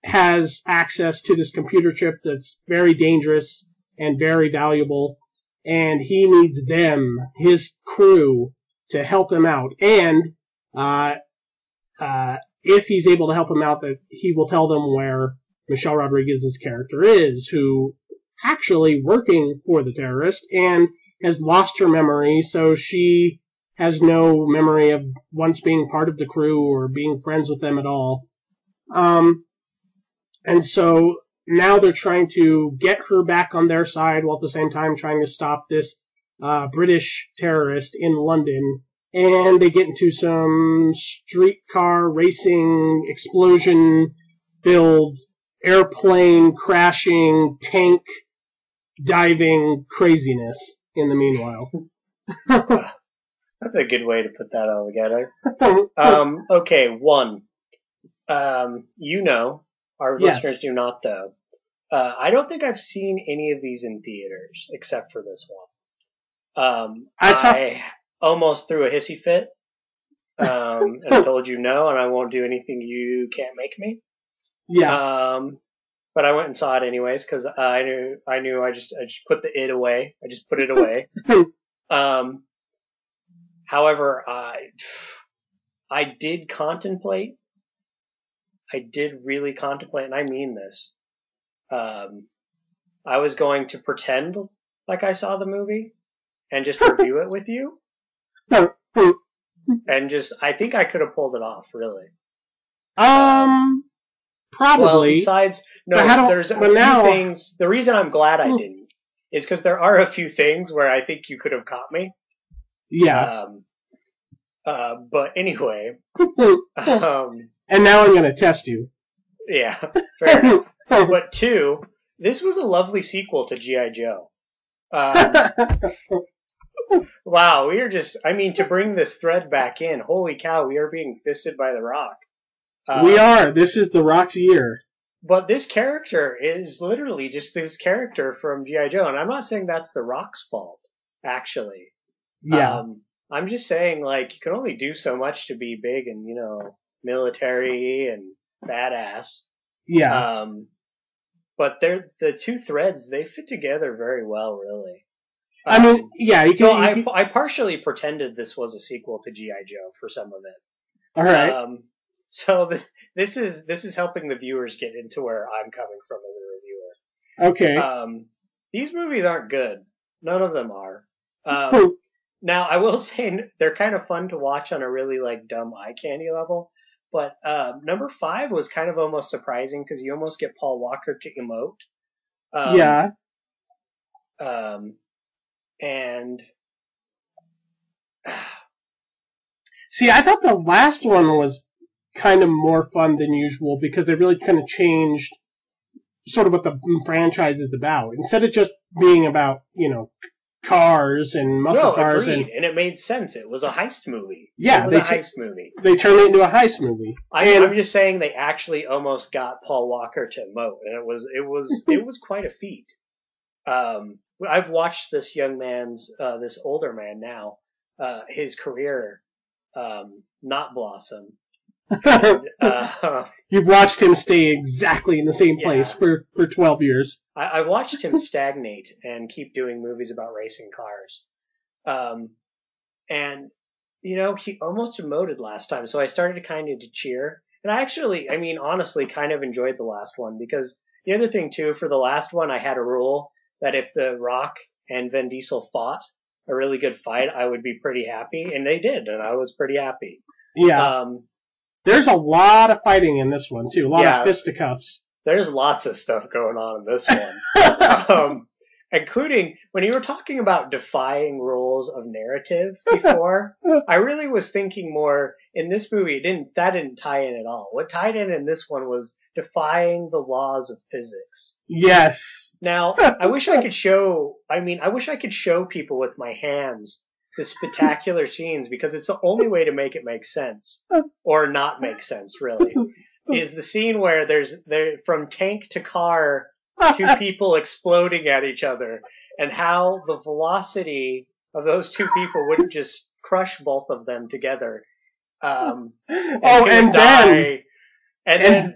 has access to this computer chip that's very dangerous and very valuable, and he needs them, his crew, to help him out. And uh, uh, if he's able to help him out, that he will tell them where Michelle Rodriguez's character is, who actually working for the terrorist and has lost her memory, so she has no memory of once being part of the crew or being friends with them at all. Um, and so now they're trying to get her back on their side while at the same time trying to stop this uh, British terrorist in London. And they get into some streetcar racing, explosion-filled, airplane crashing, tank diving craziness in the meanwhile. That's a good way to put that all together. Um, okay, one. Um, you know, our Yes. listeners do not though. Uh, I don't think I've seen any of these in theaters except for this one. Um, I saw- I almost threw a hissy fit, um, and told you no, and I won't do anything you can't make me. Yeah. Um, but I went and saw it anyways because I knew I knew I just I just put the it away. I just put it away. um, however, I I did contemplate. I did really contemplate, and I mean this. Um, I was going to pretend like I saw the movie and just review it with you, and just I think I could have pulled it off, really. Um, probably. Well, besides, no, But how do- there's a but few now- things. The reason I'm glad I didn't is because there are a few things where I think you could have caught me. Yeah. Um, uh, but anyway, um, And now I'm going to test you. yeah, fair enough. But two, this was a lovely sequel to G I. Joe. Um, wow, we are just, I mean, to bring this thread back in, holy cow, we are being fisted by The Rock. Um, We are. This is The Rock's year. But this character is literally just this character from G I. Joe, and I'm not saying that's The Rock's fault, actually. Yeah. Um, I'm just saying, like, you can only do so much to be big and, you know, military and badass. yeah. Um, but they're, the two threads, they fit together very well, really. I mean, Um, yeah. You can, so you I, can- I partially pretended this was a sequel to G I. Joe for some of it. all right. Um, so th- this is this is helping the viewers get into where I'm coming from as a reviewer. okay. Um, these movies aren't good. None of them are. Um, now I will say they're kind of fun to watch on a really like dumb eye candy level. But um, number five was kind of almost surprising because you almost get Paul Walker to emote. Um, yeah. Um, and See, I thought the last one was kind of more fun than usual because they really kind of changed sort of what the franchise is about. Instead of just being about, you know, cars and muscle no, cars, agreed, and and it made sense. It was a heist movie. Yeah, it was they a t- heist movie. they turned it into a heist movie. I, And- I'm just saying they actually almost got Paul Walker to emote, and it was it was it was quite a feat. Um, I've watched this young man's, uh, this older man now, uh, his career, um, not blossom. And, uh, You've watched him stay exactly in the same place Yeah. for, for twelve years. I, I watched him stagnate and keep doing movies about racing cars. Um, and, you know, he almost emoted last time, so I started kind of to cheer. And I actually, I mean, honestly, kind of enjoyed the last one because the other thing, too, for the last one, I had a rule that if The Rock and Vin Diesel fought a really good fight, I would be pretty happy. And they did, and I was pretty happy. Yeah. Um, There's a lot of fighting in this one, too. A lot Yeah. of fisticuffs. There's lots of stuff going on in this one. um, including when you were talking about defying rules of narrative before, I really was thinking more in this movie. It didn't that didn't tie in at all. What tied in in this one was defying the laws of physics. Yes. Now, I wish I could show. I mean, I wish I could show people with my hands the spectacular scenes because it's the only way to make it make sense or not make sense. Really, is the scene where there's there from tank to car. Two people exploding at each other, and how the velocity of those two people wouldn't just crush both of them together. Um, and Oh, he and would then die. and, and- then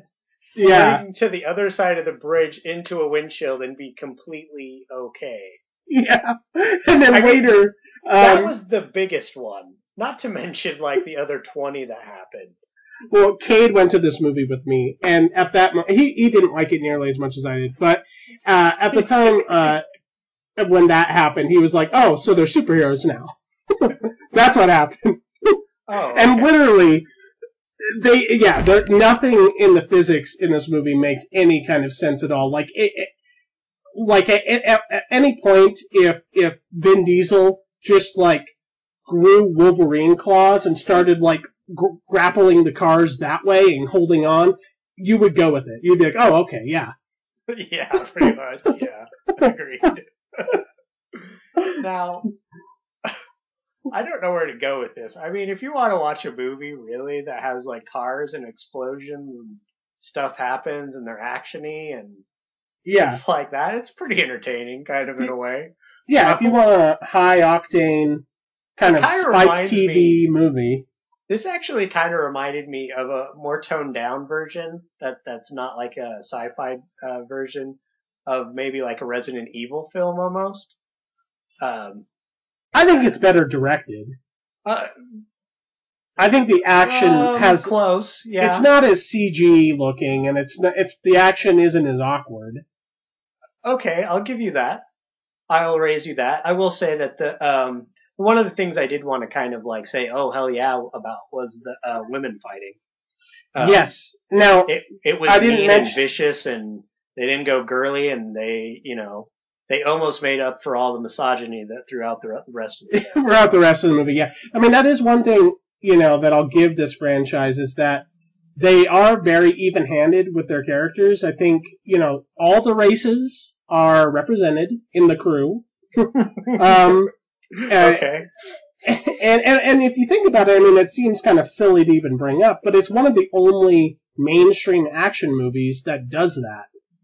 Yeah. floating to the other side of the bridge into a windshield and be completely okay. Yeah. And then I mean, later... that Um, was the biggest one. Not to mention, like, the other twenty that happened. well, Cade went to this movie with me, and at that moment, he, he didn't like it nearly as much as I did, but uh, at the time uh, when that happened, he was like, oh, so they're superheroes now. That's what happened. Oh, And okay. literally, they yeah, there, nothing in the physics in this movie makes any kind of sense at all. Like, it, it, like at, at, at any point, if if Vin Diesel just like grew Wolverine claws and started like gr- grappling the cars that way and holding on, you would go with it. You'd be like, oh, okay, yeah. Yeah, pretty much. Yeah, agreed. Now, I don't know where to go with this. I mean, if you want to watch a movie really that has like cars and explosions and stuff happens and they're actiony and Yeah. stuff like that, it's pretty entertaining, kind of in a way. Yeah, Um, if you want a high octane kind It of kinda Spike reminds T V me- movie. This actually kind of reminded me of a more toned down version that that's not like a sci-fi uh, version of maybe like a Resident Evil film almost. Um, I think it's better directed. uh, I think the action um, has close, yeah. it's not as C G looking, and it's not, it's the action isn't as awkward. Okay, I'll give you that. I'll raise you that. I will say that the um one of the things I did want to kind of like say, oh hell yeah, about was the uh, women fighting. Um, Yes. Now, it it was I didn't mean mention- and vicious, and they didn't go girly, and they you know they almost made up for all the misogyny that throughout the rest of it. throughout the rest of the movie, yeah. I mean, that is one thing, you know, that I'll give this franchise is that they are very even-handed with their characters. I think, you know, all the races are represented in the crew. um, uh, Okay. and, and and if you think about it, I mean, it seems kind of silly to even bring up, but it's one of the only mainstream action movies that does that.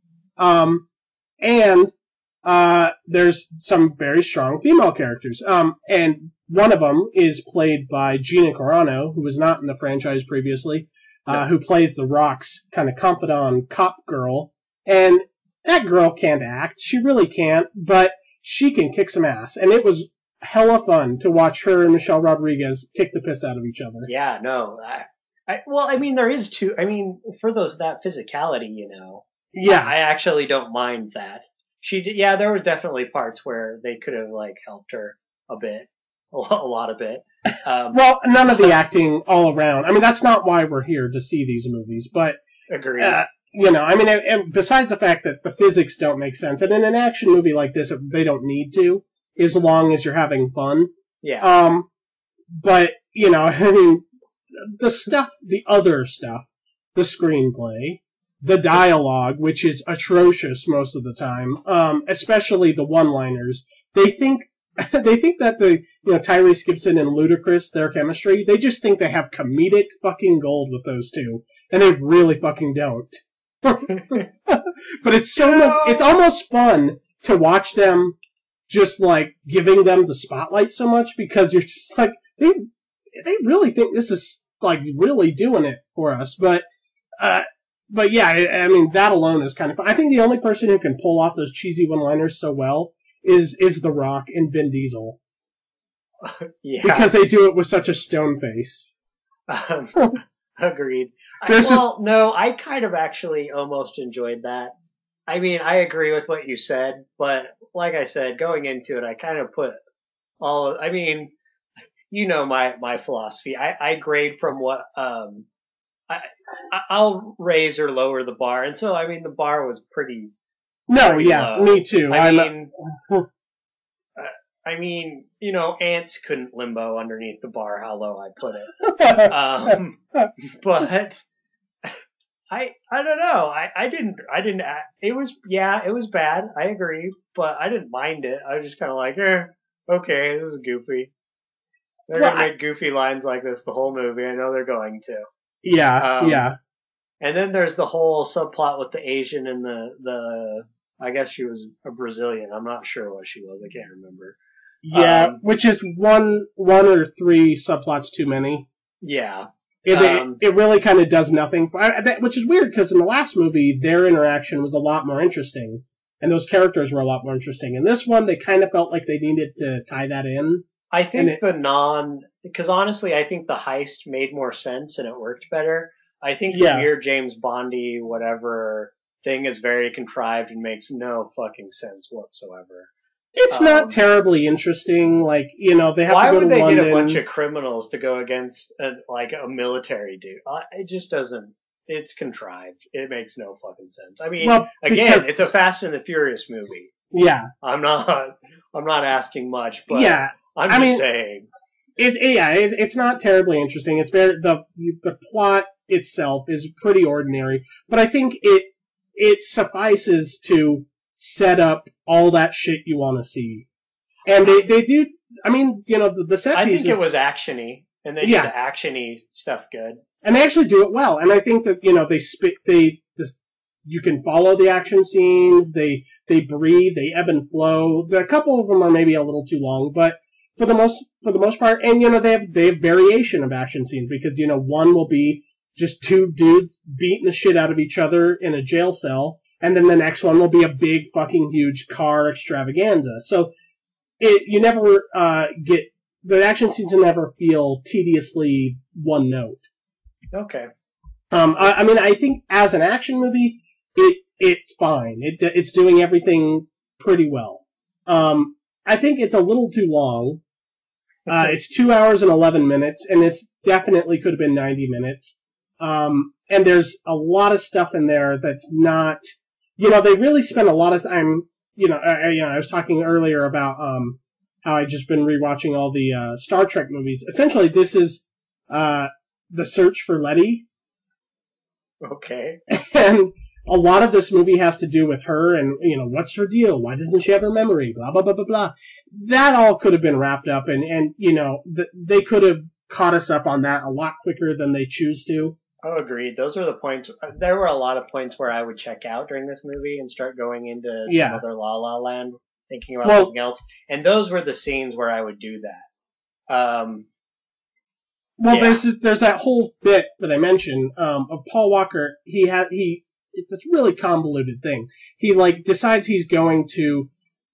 Um, and uh, there's some very strong female characters. Um, and one of them is played by Gina Carano, who was not in the franchise previously, uh, No. who plays The Rock's kind of confidant cop girl. And that girl can't act. She really can't, but she can kick some ass. And it was hella fun to watch her and Michelle Rodriguez kick the piss out of each other. Yeah, no. I, I, well, I mean, there is two. I mean, for those that physicality, you know, Yeah. I actually don't mind that. She, did, yeah, there were definitely parts where they could have like helped her a bit, a lot, a lot of it. Um, Well, none of the acting all around. I mean, that's not why we're here to see these movies, but agreed. uh, you know, I mean, and, and besides the fact that the physics don't make sense, and in an action movie like this, they don't need to, as long as you're having fun. yeah, Um, but you know, I mean, the stuff, the other stuff, the screenplay, the dialogue, which is atrocious most of the time, um, especially the one-liners. They think they think that the you know Tyrese Gibson and Ludacris, their chemistry, they just think they have comedic fucking gold with those two, and they really fucking don't. But it's so much. It's almost fun to watch them just like giving them the spotlight so much because you're just like they they really think this is like really doing it for us. But uh, but yeah, I, I mean that alone is kind of fun. I think the only person who can pull off those cheesy one-liners so well is is The Rock and Vin Diesel yeah. because they do it with such a stone face. Um, agreed. I, There's well, no, I kind of actually almost enjoyed that. I mean, I agree with what you said, but like I said, going into it, I kind of put all. I mean, you know my my philosophy. I, I grade from what um, I I'll raise or lower the bar, and so I mean the bar was pretty. No, pretty yeah, low. me too. I I'm, mean, uh, I mean, you know, ants couldn't limbo underneath the bar. How low I put it. Um, but I I don't know. I, I didn't I didn't. It was yeah, it was bad. I agree, but I didn't mind it. I was just kind of like, eh, okay, this is goofy. They're Well, gonna make goofy lines like this the whole movie. I know they're going to. yeah, Um, yeah. And then there's the whole subplot with the Asian and the the. I guess she was a Brazilian. I'm not sure what she was. I can't remember. Yeah, Um, which is one one or three subplots too many. Yeah. It, Um, it, it really kind of does nothing, which is weird because in the last movie, their interaction was a lot more interesting, and those characters were a lot more interesting. In this one, they kind of felt like they needed to tie that in. I think it, the non, because honestly, I think the heist made more sense and it worked better. I think yeah. the weird James Bondy whatever thing is very contrived and makes no fucking sense whatsoever. It's um, not terribly interesting. Like, you know, they have why to go would to they London. get a bunch of criminals to go against a, like a military dude? It just doesn't. It's contrived. It makes no fucking sense. I mean, well, again, because, it's a Fast and the Furious movie. Yeah, I'm not. I'm not asking much, but yeah, I'm I just mean, saying. It, yeah, it, it's not terribly interesting. It's very the the plot itself is pretty ordinary, but I think it it suffices to set up all that shit you want to see. And they, they do, I mean, you know, the, the set I pieces. think it was action-y, and they yeah. did action-y stuff good. And they actually do it well. And I think that, you know, they spit, they, this, you can follow the action scenes, they, they breathe, they ebb and flow. A couple of them are maybe a little too long, but for the most, for the most part, and you know, they have, they have variation of action scenes because, you know, one will be just two dudes beating the shit out of each other in a jail cell, and then the next one will be a big fucking huge car extravaganza. So, it, you never, uh, get, the action scenes never feel tediously one note. Okay. Um, I, I mean, I think as an action movie, it, it's fine. It, it's doing everything pretty well. Um, I think it's a little too long. Uh, it's two hours and eleven minutes, and it's definitely could have been ninety minutes. Um, and there's a lot of stuff in there that's not, you know, they really spend a lot of time, you know, I, you know, I was talking earlier about, um, how I just been rewatching all the, uh, Star Trek movies. Essentially, this is, uh, The Search for Letty. Okay. And a lot of this movie has to do with her and, you know, what's her deal? Why doesn't she have her memory? Blah, blah, blah, blah, blah. That all could have been wrapped up and, and, you know, th- they could have caught us up on that a lot quicker than they choose to. Oh, agreed. Those are the points. There were a lot of points where I would check out during this movie and start going into some yeah. other La La Land, thinking about well, something else. And those were the scenes where I would do that. Um, well, yeah. there's this, there's that whole bit that I mentioned um, of Paul Walker. He had he. It's this really convoluted thing. He like decides he's going to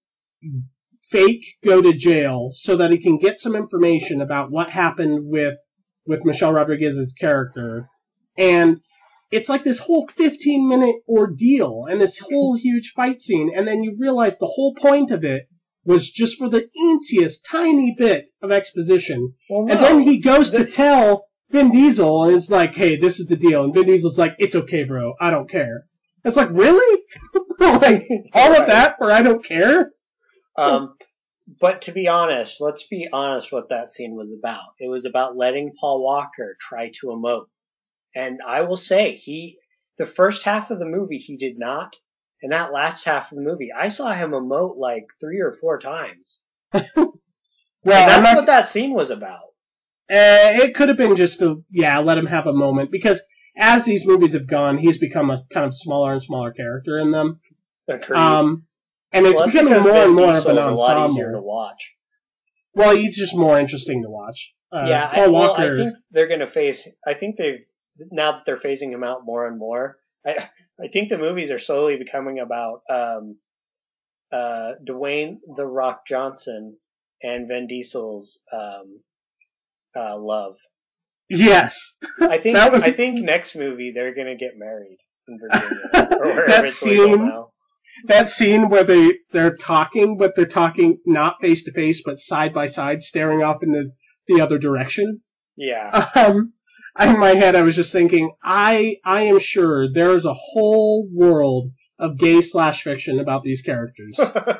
fake go to jail so that he can get some information about what happened with with Michelle Rodriguez's character. And it's like this whole fifteen minute ordeal and this whole huge fight scene. And then you realize the whole point of it was just for the easiest tiny bit of exposition. Well, no. And then he goes the- to tell Vin Diesel and is like, hey, this is the deal. And Vin Diesel's like, it's okay, bro. I don't care. It's like, really? Like, all of that for I don't care? Um, but to be honest, let's be honest what that scene was about. It was about letting Paul Walker try to emote. And I will say, he, the first half of the movie, he did not. And that last half of the movie, I saw him emote like three or four times. well, and that's not, what that scene was about. Uh, it could have been just to, yeah, let him have a moment. Because as these movies have gone, he's become a kind of smaller and smaller character in them. Agreed. Um, and it's well, becoming more Vin and more Diesel of an ensemble. A lot easier to watch. Well, he's just more interesting to watch. Uh, yeah, Paul I, well, Walker, I think they're going to face. I think they've now that they're phasing him out more and more. I I think the movies are slowly becoming about um, uh, Dwayne the Rock Johnson and Vin Diesel's um, uh, love. Yes, I think was... I think next movie they're going to get married in Virginia or wherever that it's scene. legal now. That scene where they, they're talking, but they're talking not face to face, but side by side, staring off in the, the other direction. Yeah. Um, in my head, I was just thinking, I, I am sure there's a whole world of gay slash fiction about these characters.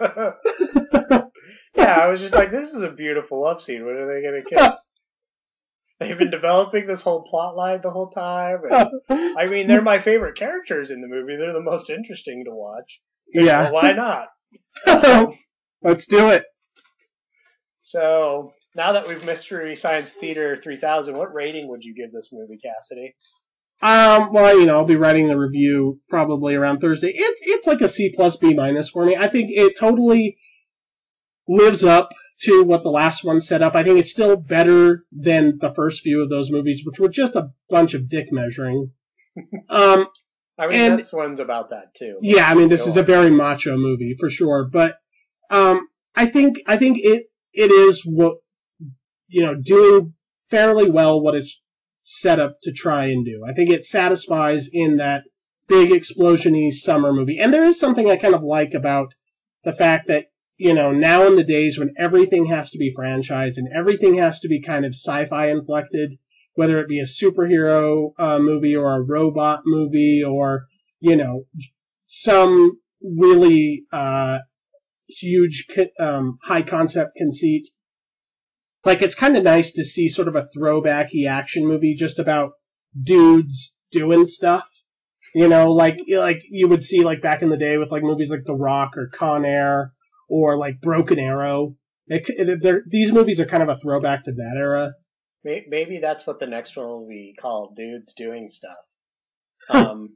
Yeah, I was just like, this is a beautiful love scene. When are they going to kiss? They've been developing this whole plot line the whole time. And, I mean, they're my favorite characters in the movie. They're the most interesting to watch. Yeah. Well, why not? Let's do it. So, now that we've Mystery Science Theater three thousand, what rating would you give this movie, Cassidy? Um, well, you know, I'll be writing the review probably around Thursday. It's, it's like a C plus B minus for me. I think it totally lives up to what the last one set up. I think it's still better than the first few of those movies, which were just a bunch of dick measuring. Um, I mean, and, this one's about that too. Yeah, I mean, this Go is on. a very macho movie for sure, but um, I think I think it it is what you know doing fairly well what it's set up to try and do. I think it satisfies in that big explosion-y summer movie, and there is something I kind of like about the fact that you know now in the days when everything has to be franchised and everything has to be kind of sci-fi inflected, whether it be a superhero uh, movie or a robot movie or you know some really uh, huge um, high concept conceit. Like, it's kind of nice to see sort of a throwbacky action movie just about dudes doing stuff. You know, like like you would see like back in the day with like movies like The Rock or Con Air or like Broken Arrow. It, it, these movies are kind of a throwback to that era. Maybe that's what the next one will be called, Dudes Doing Stuff. Um,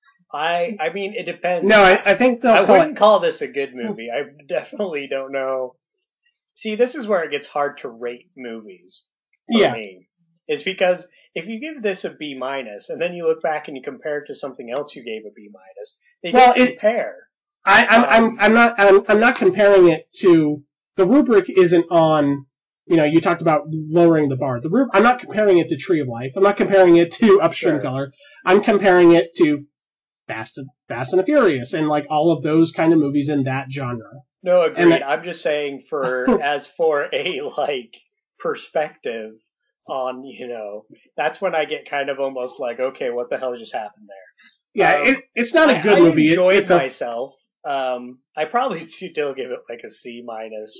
I I mean, it depends. No, I, I think they'll I call wouldn't it... call this a good movie. I definitely don't know. See, this is where it gets hard to rate movies for yeah. me. Is because if you give this a B minus and then you look back and you compare it to something else you gave a B minus, they well, don't it, compare. I, I'm, um, I'm I'm not I'm, I'm not comparing it to the rubric isn't on. You know, you talked about lowering the bar. The rub, I'm not comparing it to Tree of Life. I'm not comparing it to Upstream Sure. Color. I'm comparing it to Fast and, Fast and the Furious and like all of those kind of movies in that genre. No, agreed. And that, I'm just saying for as for a like perspective on, you know, that's when I get kind of almost like, okay, what the hell just happened there? yeah, Um, it, it's not a good I, movie. I enjoyed it, it's myself. A, um, I probably still give it like a C minus,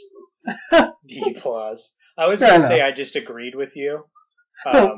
D plus. I was going to say I just agreed with you. Um,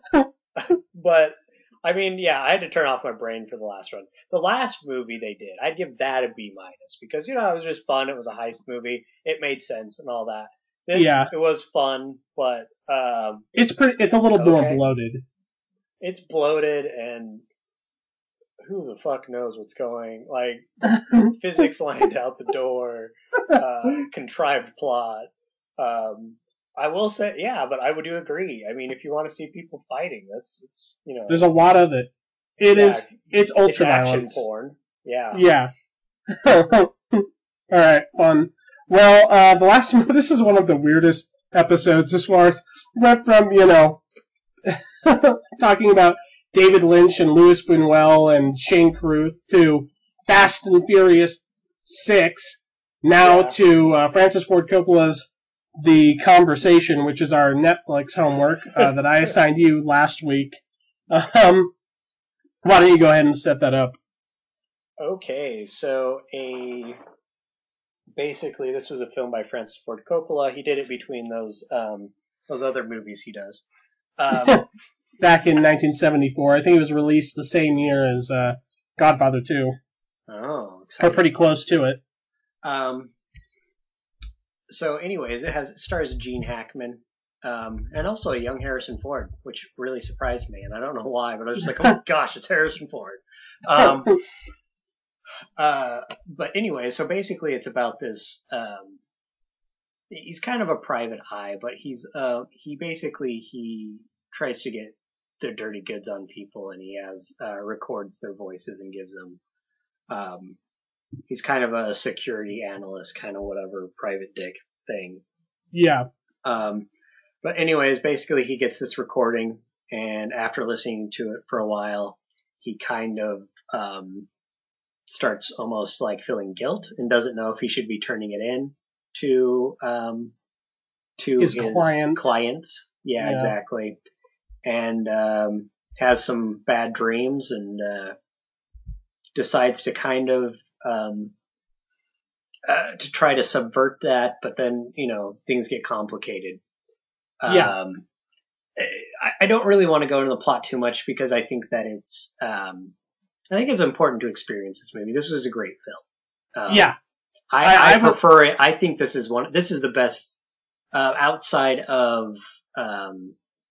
but I mean, yeah, I had to turn off my brain for the last one. The last movie they did, I'd give that a B minus because, you know, it was just fun. It was a heist movie. It made sense and all that. This, yeah. It was fun, but, um, it's pretty, it's a little okay. more bloated. It's bloated and who the fuck knows what's going, like, physics lined out the door, uh, contrived plot. Um, I will say, yeah, but I would do agree. I mean, if you want to see people fighting, that's, it's, you know. There's a lot of it. It yeah, is, it's ultra It's action violence. porn. Yeah. Yeah. Alright, fun. Well, uh, the last, this is one of the weirdest episodes as far as, went from, you know, talking about David Lynch and Louis Buñuel and Shane Carruth to Fast and Furious six, now Yeah. to uh, Francis Ford Coppola's The Conversation, which is our Netflix homework uh, that I assigned you last week. Um, why don't you go ahead and set that up? Okay, so a basically this was a film by Francis Ford Coppola. He did it between those um, those other movies he does. Um, Back in nineteen seventy-four, I think it was released the same year as uh, Godfather two. oh, Or exciting. pretty close to it. Um, so, anyways, it has it stars Gene Hackman. Um, and also a young Harrison Ford, which really surprised me, and I don't know why, but I was just like, oh my gosh, it's Harrison Ford. Um, uh, but anyway, so basically it's about this, um, he's kind of a private eye, but he's, uh, he basically, he tries to get the dirty goods on people, and he has, uh, records their voices and gives them, um, he's kind of a security analyst, kind of whatever, private dick thing. Yeah. Um, But anyways, basically he gets this recording, and after listening to it for a while, he kind of um, starts almost like feeling guilt and doesn't know if he should be turning it in to um, to His his, client. clients. Yeah, Yeah. exactly. And um, has some bad dreams and uh, decides to kind of um, uh, to try to subvert that, but then you know things get complicated. Yeah. Um, I, I don't really want to go into the plot too much because I think that it's, um, I think it's important to experience this movie. This was a great film. Um, Yeah. I, I- I, I- prefer it. I think this is one, this is the best, uh, outside of, um,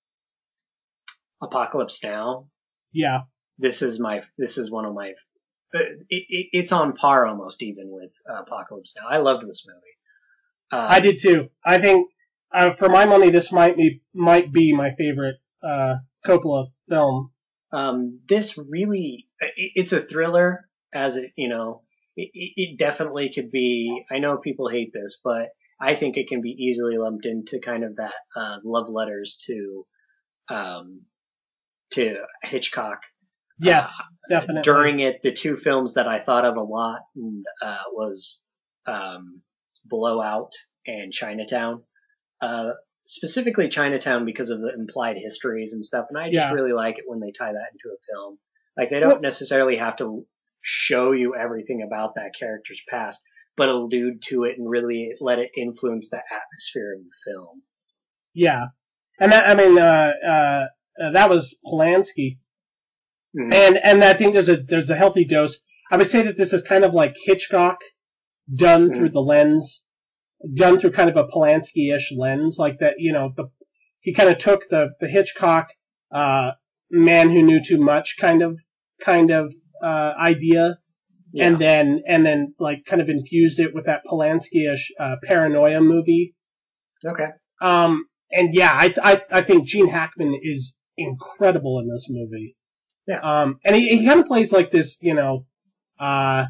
Apocalypse Now. Yeah. This is my, this is one of my, it, it, it's on par almost even with uh, Apocalypse Now. I loved this movie. Um, I did too. I think, uh, for my money, this might be might be my favorite uh, Coppola film. Um, this really, it, it's a thriller, as it, you know, it, it definitely could be. I know people hate this, but I think it can be easily lumped into kind of that uh, love letters to um, to Hitchcock. Yes, uh, definitely. During it, the two films that I thought of a lot uh, was um, Blowout and Chinatown. Uh, specifically Chinatown because of the implied histories and stuff, and I just Yeah. really like it when they tie that into a film. Like, they don't Well- necessarily have to show you everything about that character's past, but allude to it and really let it influence the atmosphere of the film. Yeah, and that, I mean, uh, uh, uh, that was Polanski, Mhm. and and I think there's a there's a healthy dose. I would say that this is kind of like Hitchcock done Mhm. through the lens, done through kind of a Polanski-ish lens, like that. You know, the he kind of took the the Hitchcock uh, man who knew too much kind of kind of uh, idea, Yeah. and then and then like kind of infused it with that Polanski-ish uh, paranoia movie. Okay. Um, and yeah, I, I I think Gene Hackman is incredible in this movie. Yeah. Um, and he, he kind of plays like this, you know, uh,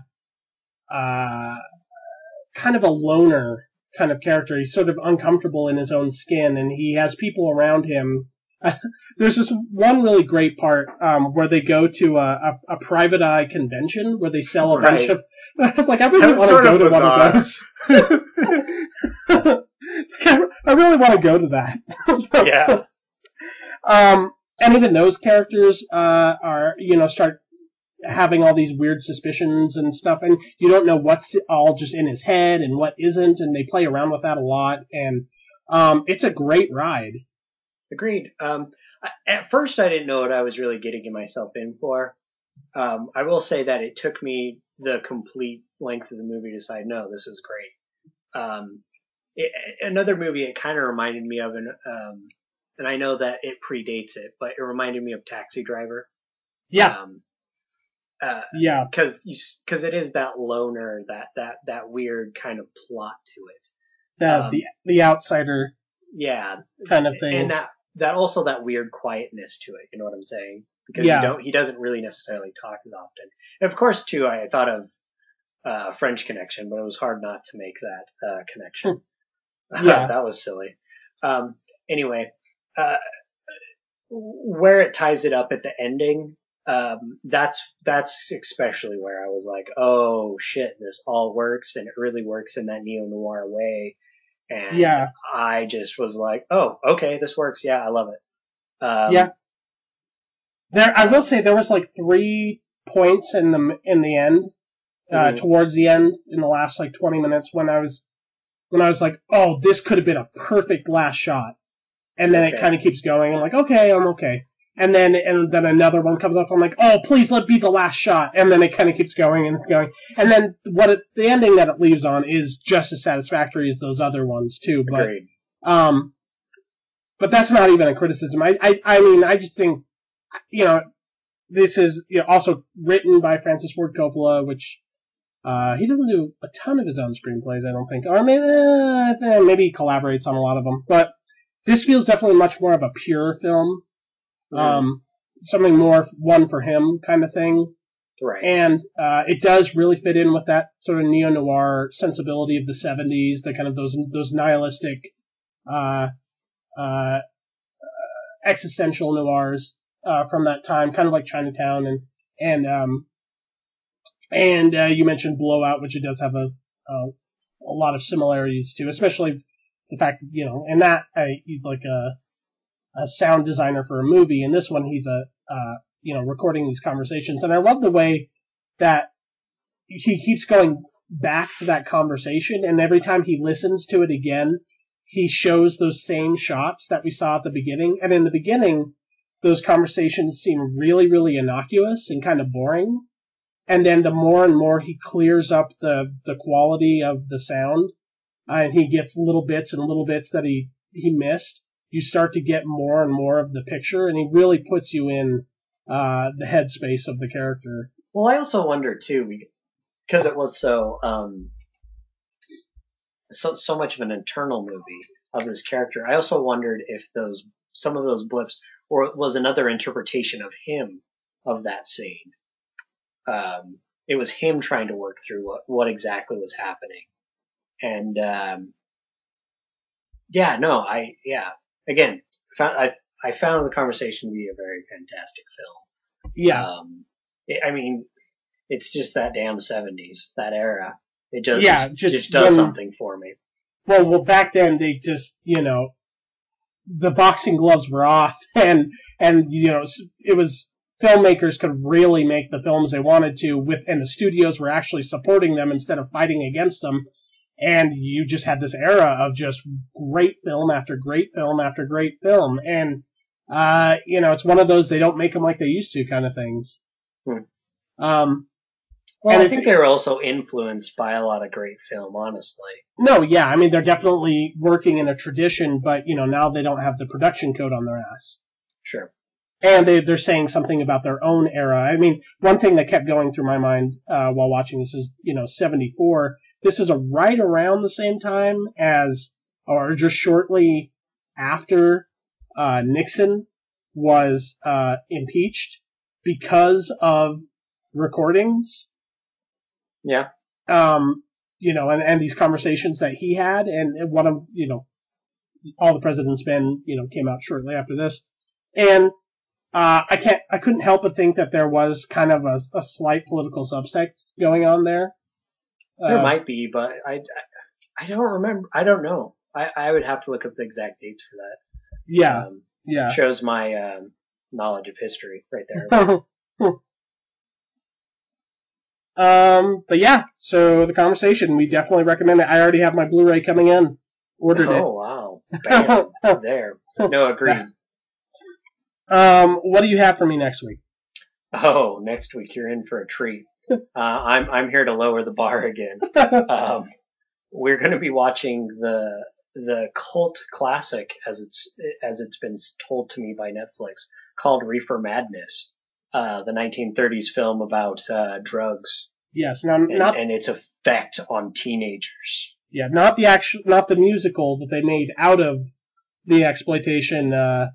uh, kind of a loner kind of character. He's sort of uncomfortable in his own skin, and he has people around him. There's this one really great part um, where they go to a, a, a private eye convention where they sell a bunch Right. of. I was like, I really That was want to sort go of to one of those. I really want to go to that. Yeah. Um, and even those characters uh, are, you know, start having all these weird suspicions and stuff, and you don't know what's all just in his head and what isn't, and they play around with that a lot, and um, it's a great ride. Agreed. Um, I- at first, I didn't know what I was really getting myself in for. Um, I will say that it took me the complete length of the movie to decide, no, this was great. Um, it, another movie it kind of reminded me of, and um, and I know that it predates it, but it reminded me of Taxi Driver. Yeah, Um, uh, yeah, because because it is that loner, that that that weird kind of plot to it. the Um, the the outsider Yeah, kind of thing. and that that also that weird quietness to it. You know what I'm saying? Because Yeah. you don't, he doesn't really necessarily talk as often. And of course, too, I thought of uh, French Connection, but it was hard not to make that uh, connection. Yeah. That was silly. Um, anyway, uh, where it ties it up at the ending, um, that's that's especially where I was like, oh shit, this all works, and it really works in that neo noir way. And Yeah. I just was like, oh, okay, this works. Yeah, I love it. Um, Yeah. There, I will say there was like three points in the in the end, uh, Mhm. towards the end, in the last like twenty minutes, when I was when I was like, oh, this could have been a perfect last shot, and then Okay. it kind of keeps going. I'm like, okay, I'm okay, and then and then another one comes up. I'm like, oh, please let it be the last shot, and then it kind of keeps going and it's going, and then what it, the ending that it leaves on is just as satisfactory as those other ones too. But Agreed. um, but that's not even a criticism. I I, I mean, I just think, you know, this is, you know, also written by Francis Ford Coppola, which uh, he doesn't do a ton of his own screenplays, I don't think, or maybe uh, maybe he collaborates on a lot of them. But this feels definitely much more of a pure film, Mhm. um, something more one for him kind of thing, Right. and uh, it does really fit in with that sort of neo noir sensibility of the seventies, the kind of those those nihilistic, uh, uh, existential noirs uh, from that time, kind of like Chinatown, and and um, and uh, you mentioned Blowout, which it does have a, a a lot of similarities to, especially the fact that, you know, in that uh, he's like a a sound designer for a movie. In this one, he's a uh, you know, recording these conversations, and I love the way that he keeps going back to that conversation, and every time he listens to it again, he shows those same shots that we saw at the beginning. And in the beginning, those conversations seem really, really innocuous and kind of boring. And then the more and more he clears up the, the quality of the sound, uh, and he gets little bits and little bits that he, he missed, you start to get more and more of the picture, and he really puts you in uh, the headspace of the character. Well, I also wonder too, because it was so um, so so much of an internal movie of this character. I also wondered if those some of those blips or was another interpretation of him of that scene. Um, it was him trying to work through what what exactly was happening, and um, yeah, no, I yeah again found, I I found the conversation to be a very fantastic film. Yeah. Um, it, I mean, it's just that damn seventies, that era. It just, Yeah, just, just just does when- something for me. Well, well, back then they just, you know, the boxing gloves were off, and and you know, it was filmmakers could really make the films they wanted to with, and the studios were actually supporting them instead of fighting against them. And you just had this era of just great film after great film after great film, and uh, you know, it's one of those they don't make them like they used to kind of things. Hmm. Um, Well, and I it's- think they were also influenced by a lot of great film, honestly. No, yeah, I mean they're definitely working in a tradition, but you know now they don't have the production code on their ass, Sure. and they they're saying something about their own era. I mean, one thing that kept going through my mind uh, while watching this is you know seventy-four. This is a right around the same time as, or just shortly after, uh, Nixon was uh, impeached because of recordings. Yeah. Um, you know, and, and these conversations that he had, and one of, you know, All the President's Men, you know, came out shortly after this. And, uh, I can't, I couldn't help but think that there was kind of a, a slight political subtext going on there. There Uh, might be, but I, I, I don't remember. I don't know. I, I would have to look up the exact dates for that. Yeah, Um, yeah. shows my um, knowledge of history right there. um, but yeah, so the conversation, we definitely recommend it. I already have my Blu-ray coming in. Ordered Oh, wow. Bam. it. There. No, agreed. Um, what do you have for me next week? Oh, next week you're in for a treat. Uh, I'm I'm here to lower the bar again. Um, we're going to be watching the the cult classic as it's as it's been told to me by Netflix, called Reefer Madness, uh, the nineteen thirties film about uh, drugs Yes, now and, not and its effect on teenagers. yeah, not the actual, not the musical that they made out of the exploitation uh,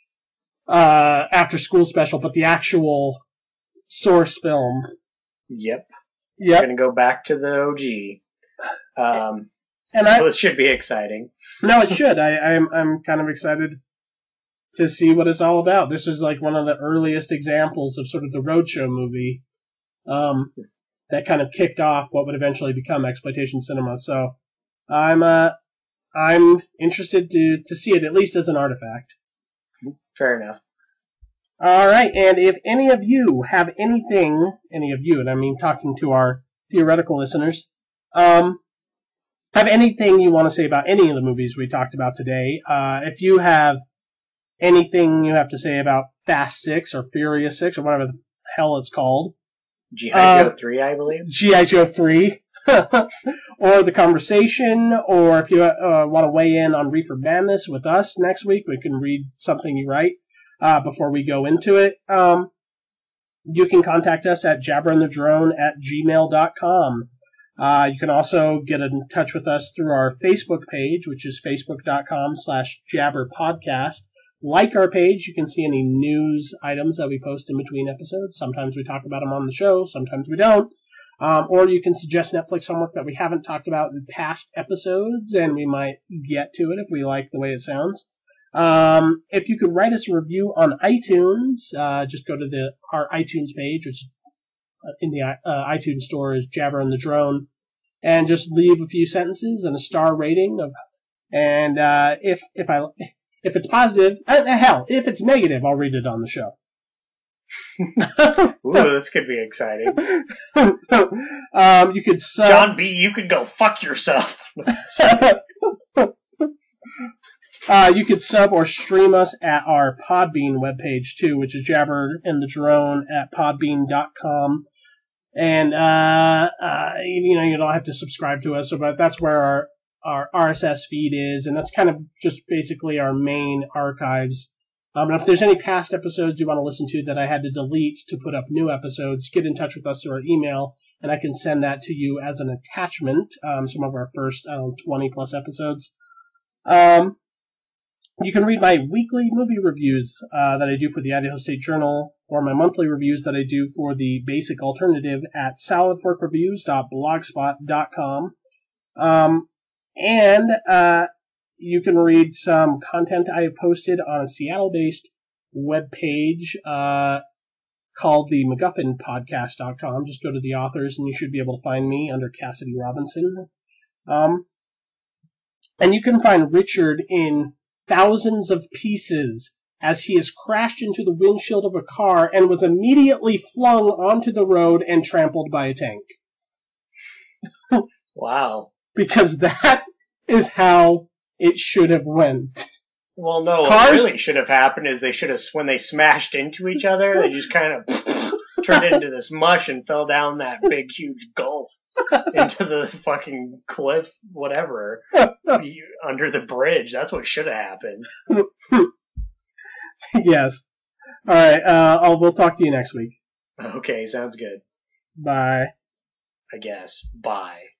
uh, after school special, but the actual source film. Yep, Yep, we're going to go back to the O G. Um, and so I this should be exciting. no, it should. I, I'm I'm kind of excited to see what it's all about. This is like one of the earliest examples of sort of the roadshow movie um, that kind of kicked off what would eventually become exploitation cinema. So I'm uh I'm interested to to see it at least as an artifact. Fair enough. All right, and if any of you have anything, any of you, and I mean talking to our theoretical listeners, um, have anything you want to say about any of the movies we talked about today, uh, if you have anything you have to say about Fast Six or Furious Six or whatever the hell it's called, G I. Joe Um, three, I believe. G I. Joe three, or the conversation, or if you uh, want to weigh in on Reefer Madness with us next week, we can read something you write uh, before we go into it. Um, you can contact us at jabberandthedrone at gmail dot com. Uh, you can also get in touch with us through our Facebook page, which is facebook dot com slash jabberpodcast. Like our page, you can see any news items that we post in between episodes. Sometimes we talk about them on the show, sometimes we don't. Um, or you can suggest Netflix homework that we haven't talked about in past episodes, and we might get to it if we like the way it sounds. Um, if you could write us a review on iTunes, uh, just go to the our iTunes page, which in the uh, iTunes store is Jabber and the Drone, and just leave a few sentences and a star rating of. And uh, if if I if it's positive, uh, hell, if it's negative, I'll read it on the show. Ooh, this could be exciting. um, you could sub. John B., you could go fuck yourself. Uh, you could sub or stream us at our Podbean webpage too, which is Jabber and the Drone at podbean dot com. And, uh, uh, you know, you don't have to subscribe to us, but that's where our, our R S S feed is, and that's kind of just basically our main archives. Um, and if there's any past episodes you want to listen to that I had to delete to put up new episodes, get in touch with us through our email and I can send that to you as an attachment. Um, some of our first um, twenty plus episodes. Um, you can read my weekly movie reviews uh, that I do for the Idaho State Journal, or my monthly reviews that I do for the Basic Alternative at salad fork reviews dot blogspot dot com. Um, and uh, you can read some content I have posted on a Seattle-based webpage uh, called the MacGuffin Podcast dot com. Just go to the authors and you should be able to find me under Cassidy Robinson. Um, and you can find Richard in thousands of pieces as he is crashed into the windshield of a car and was immediately flung onto the road and trampled by a tank. Wow. Because that is how it should have went. Well, no, Cars? What really should have happened is they should have, when they smashed into each other, they just kind of turned into this mush and fell down that big, huge gulf into the fucking cliff, whatever, under the bridge. That's what should have happened. Yes. All right. Uh, I'll, we'll talk to you next week. Okay, sounds good. Bye. I guess. Bye.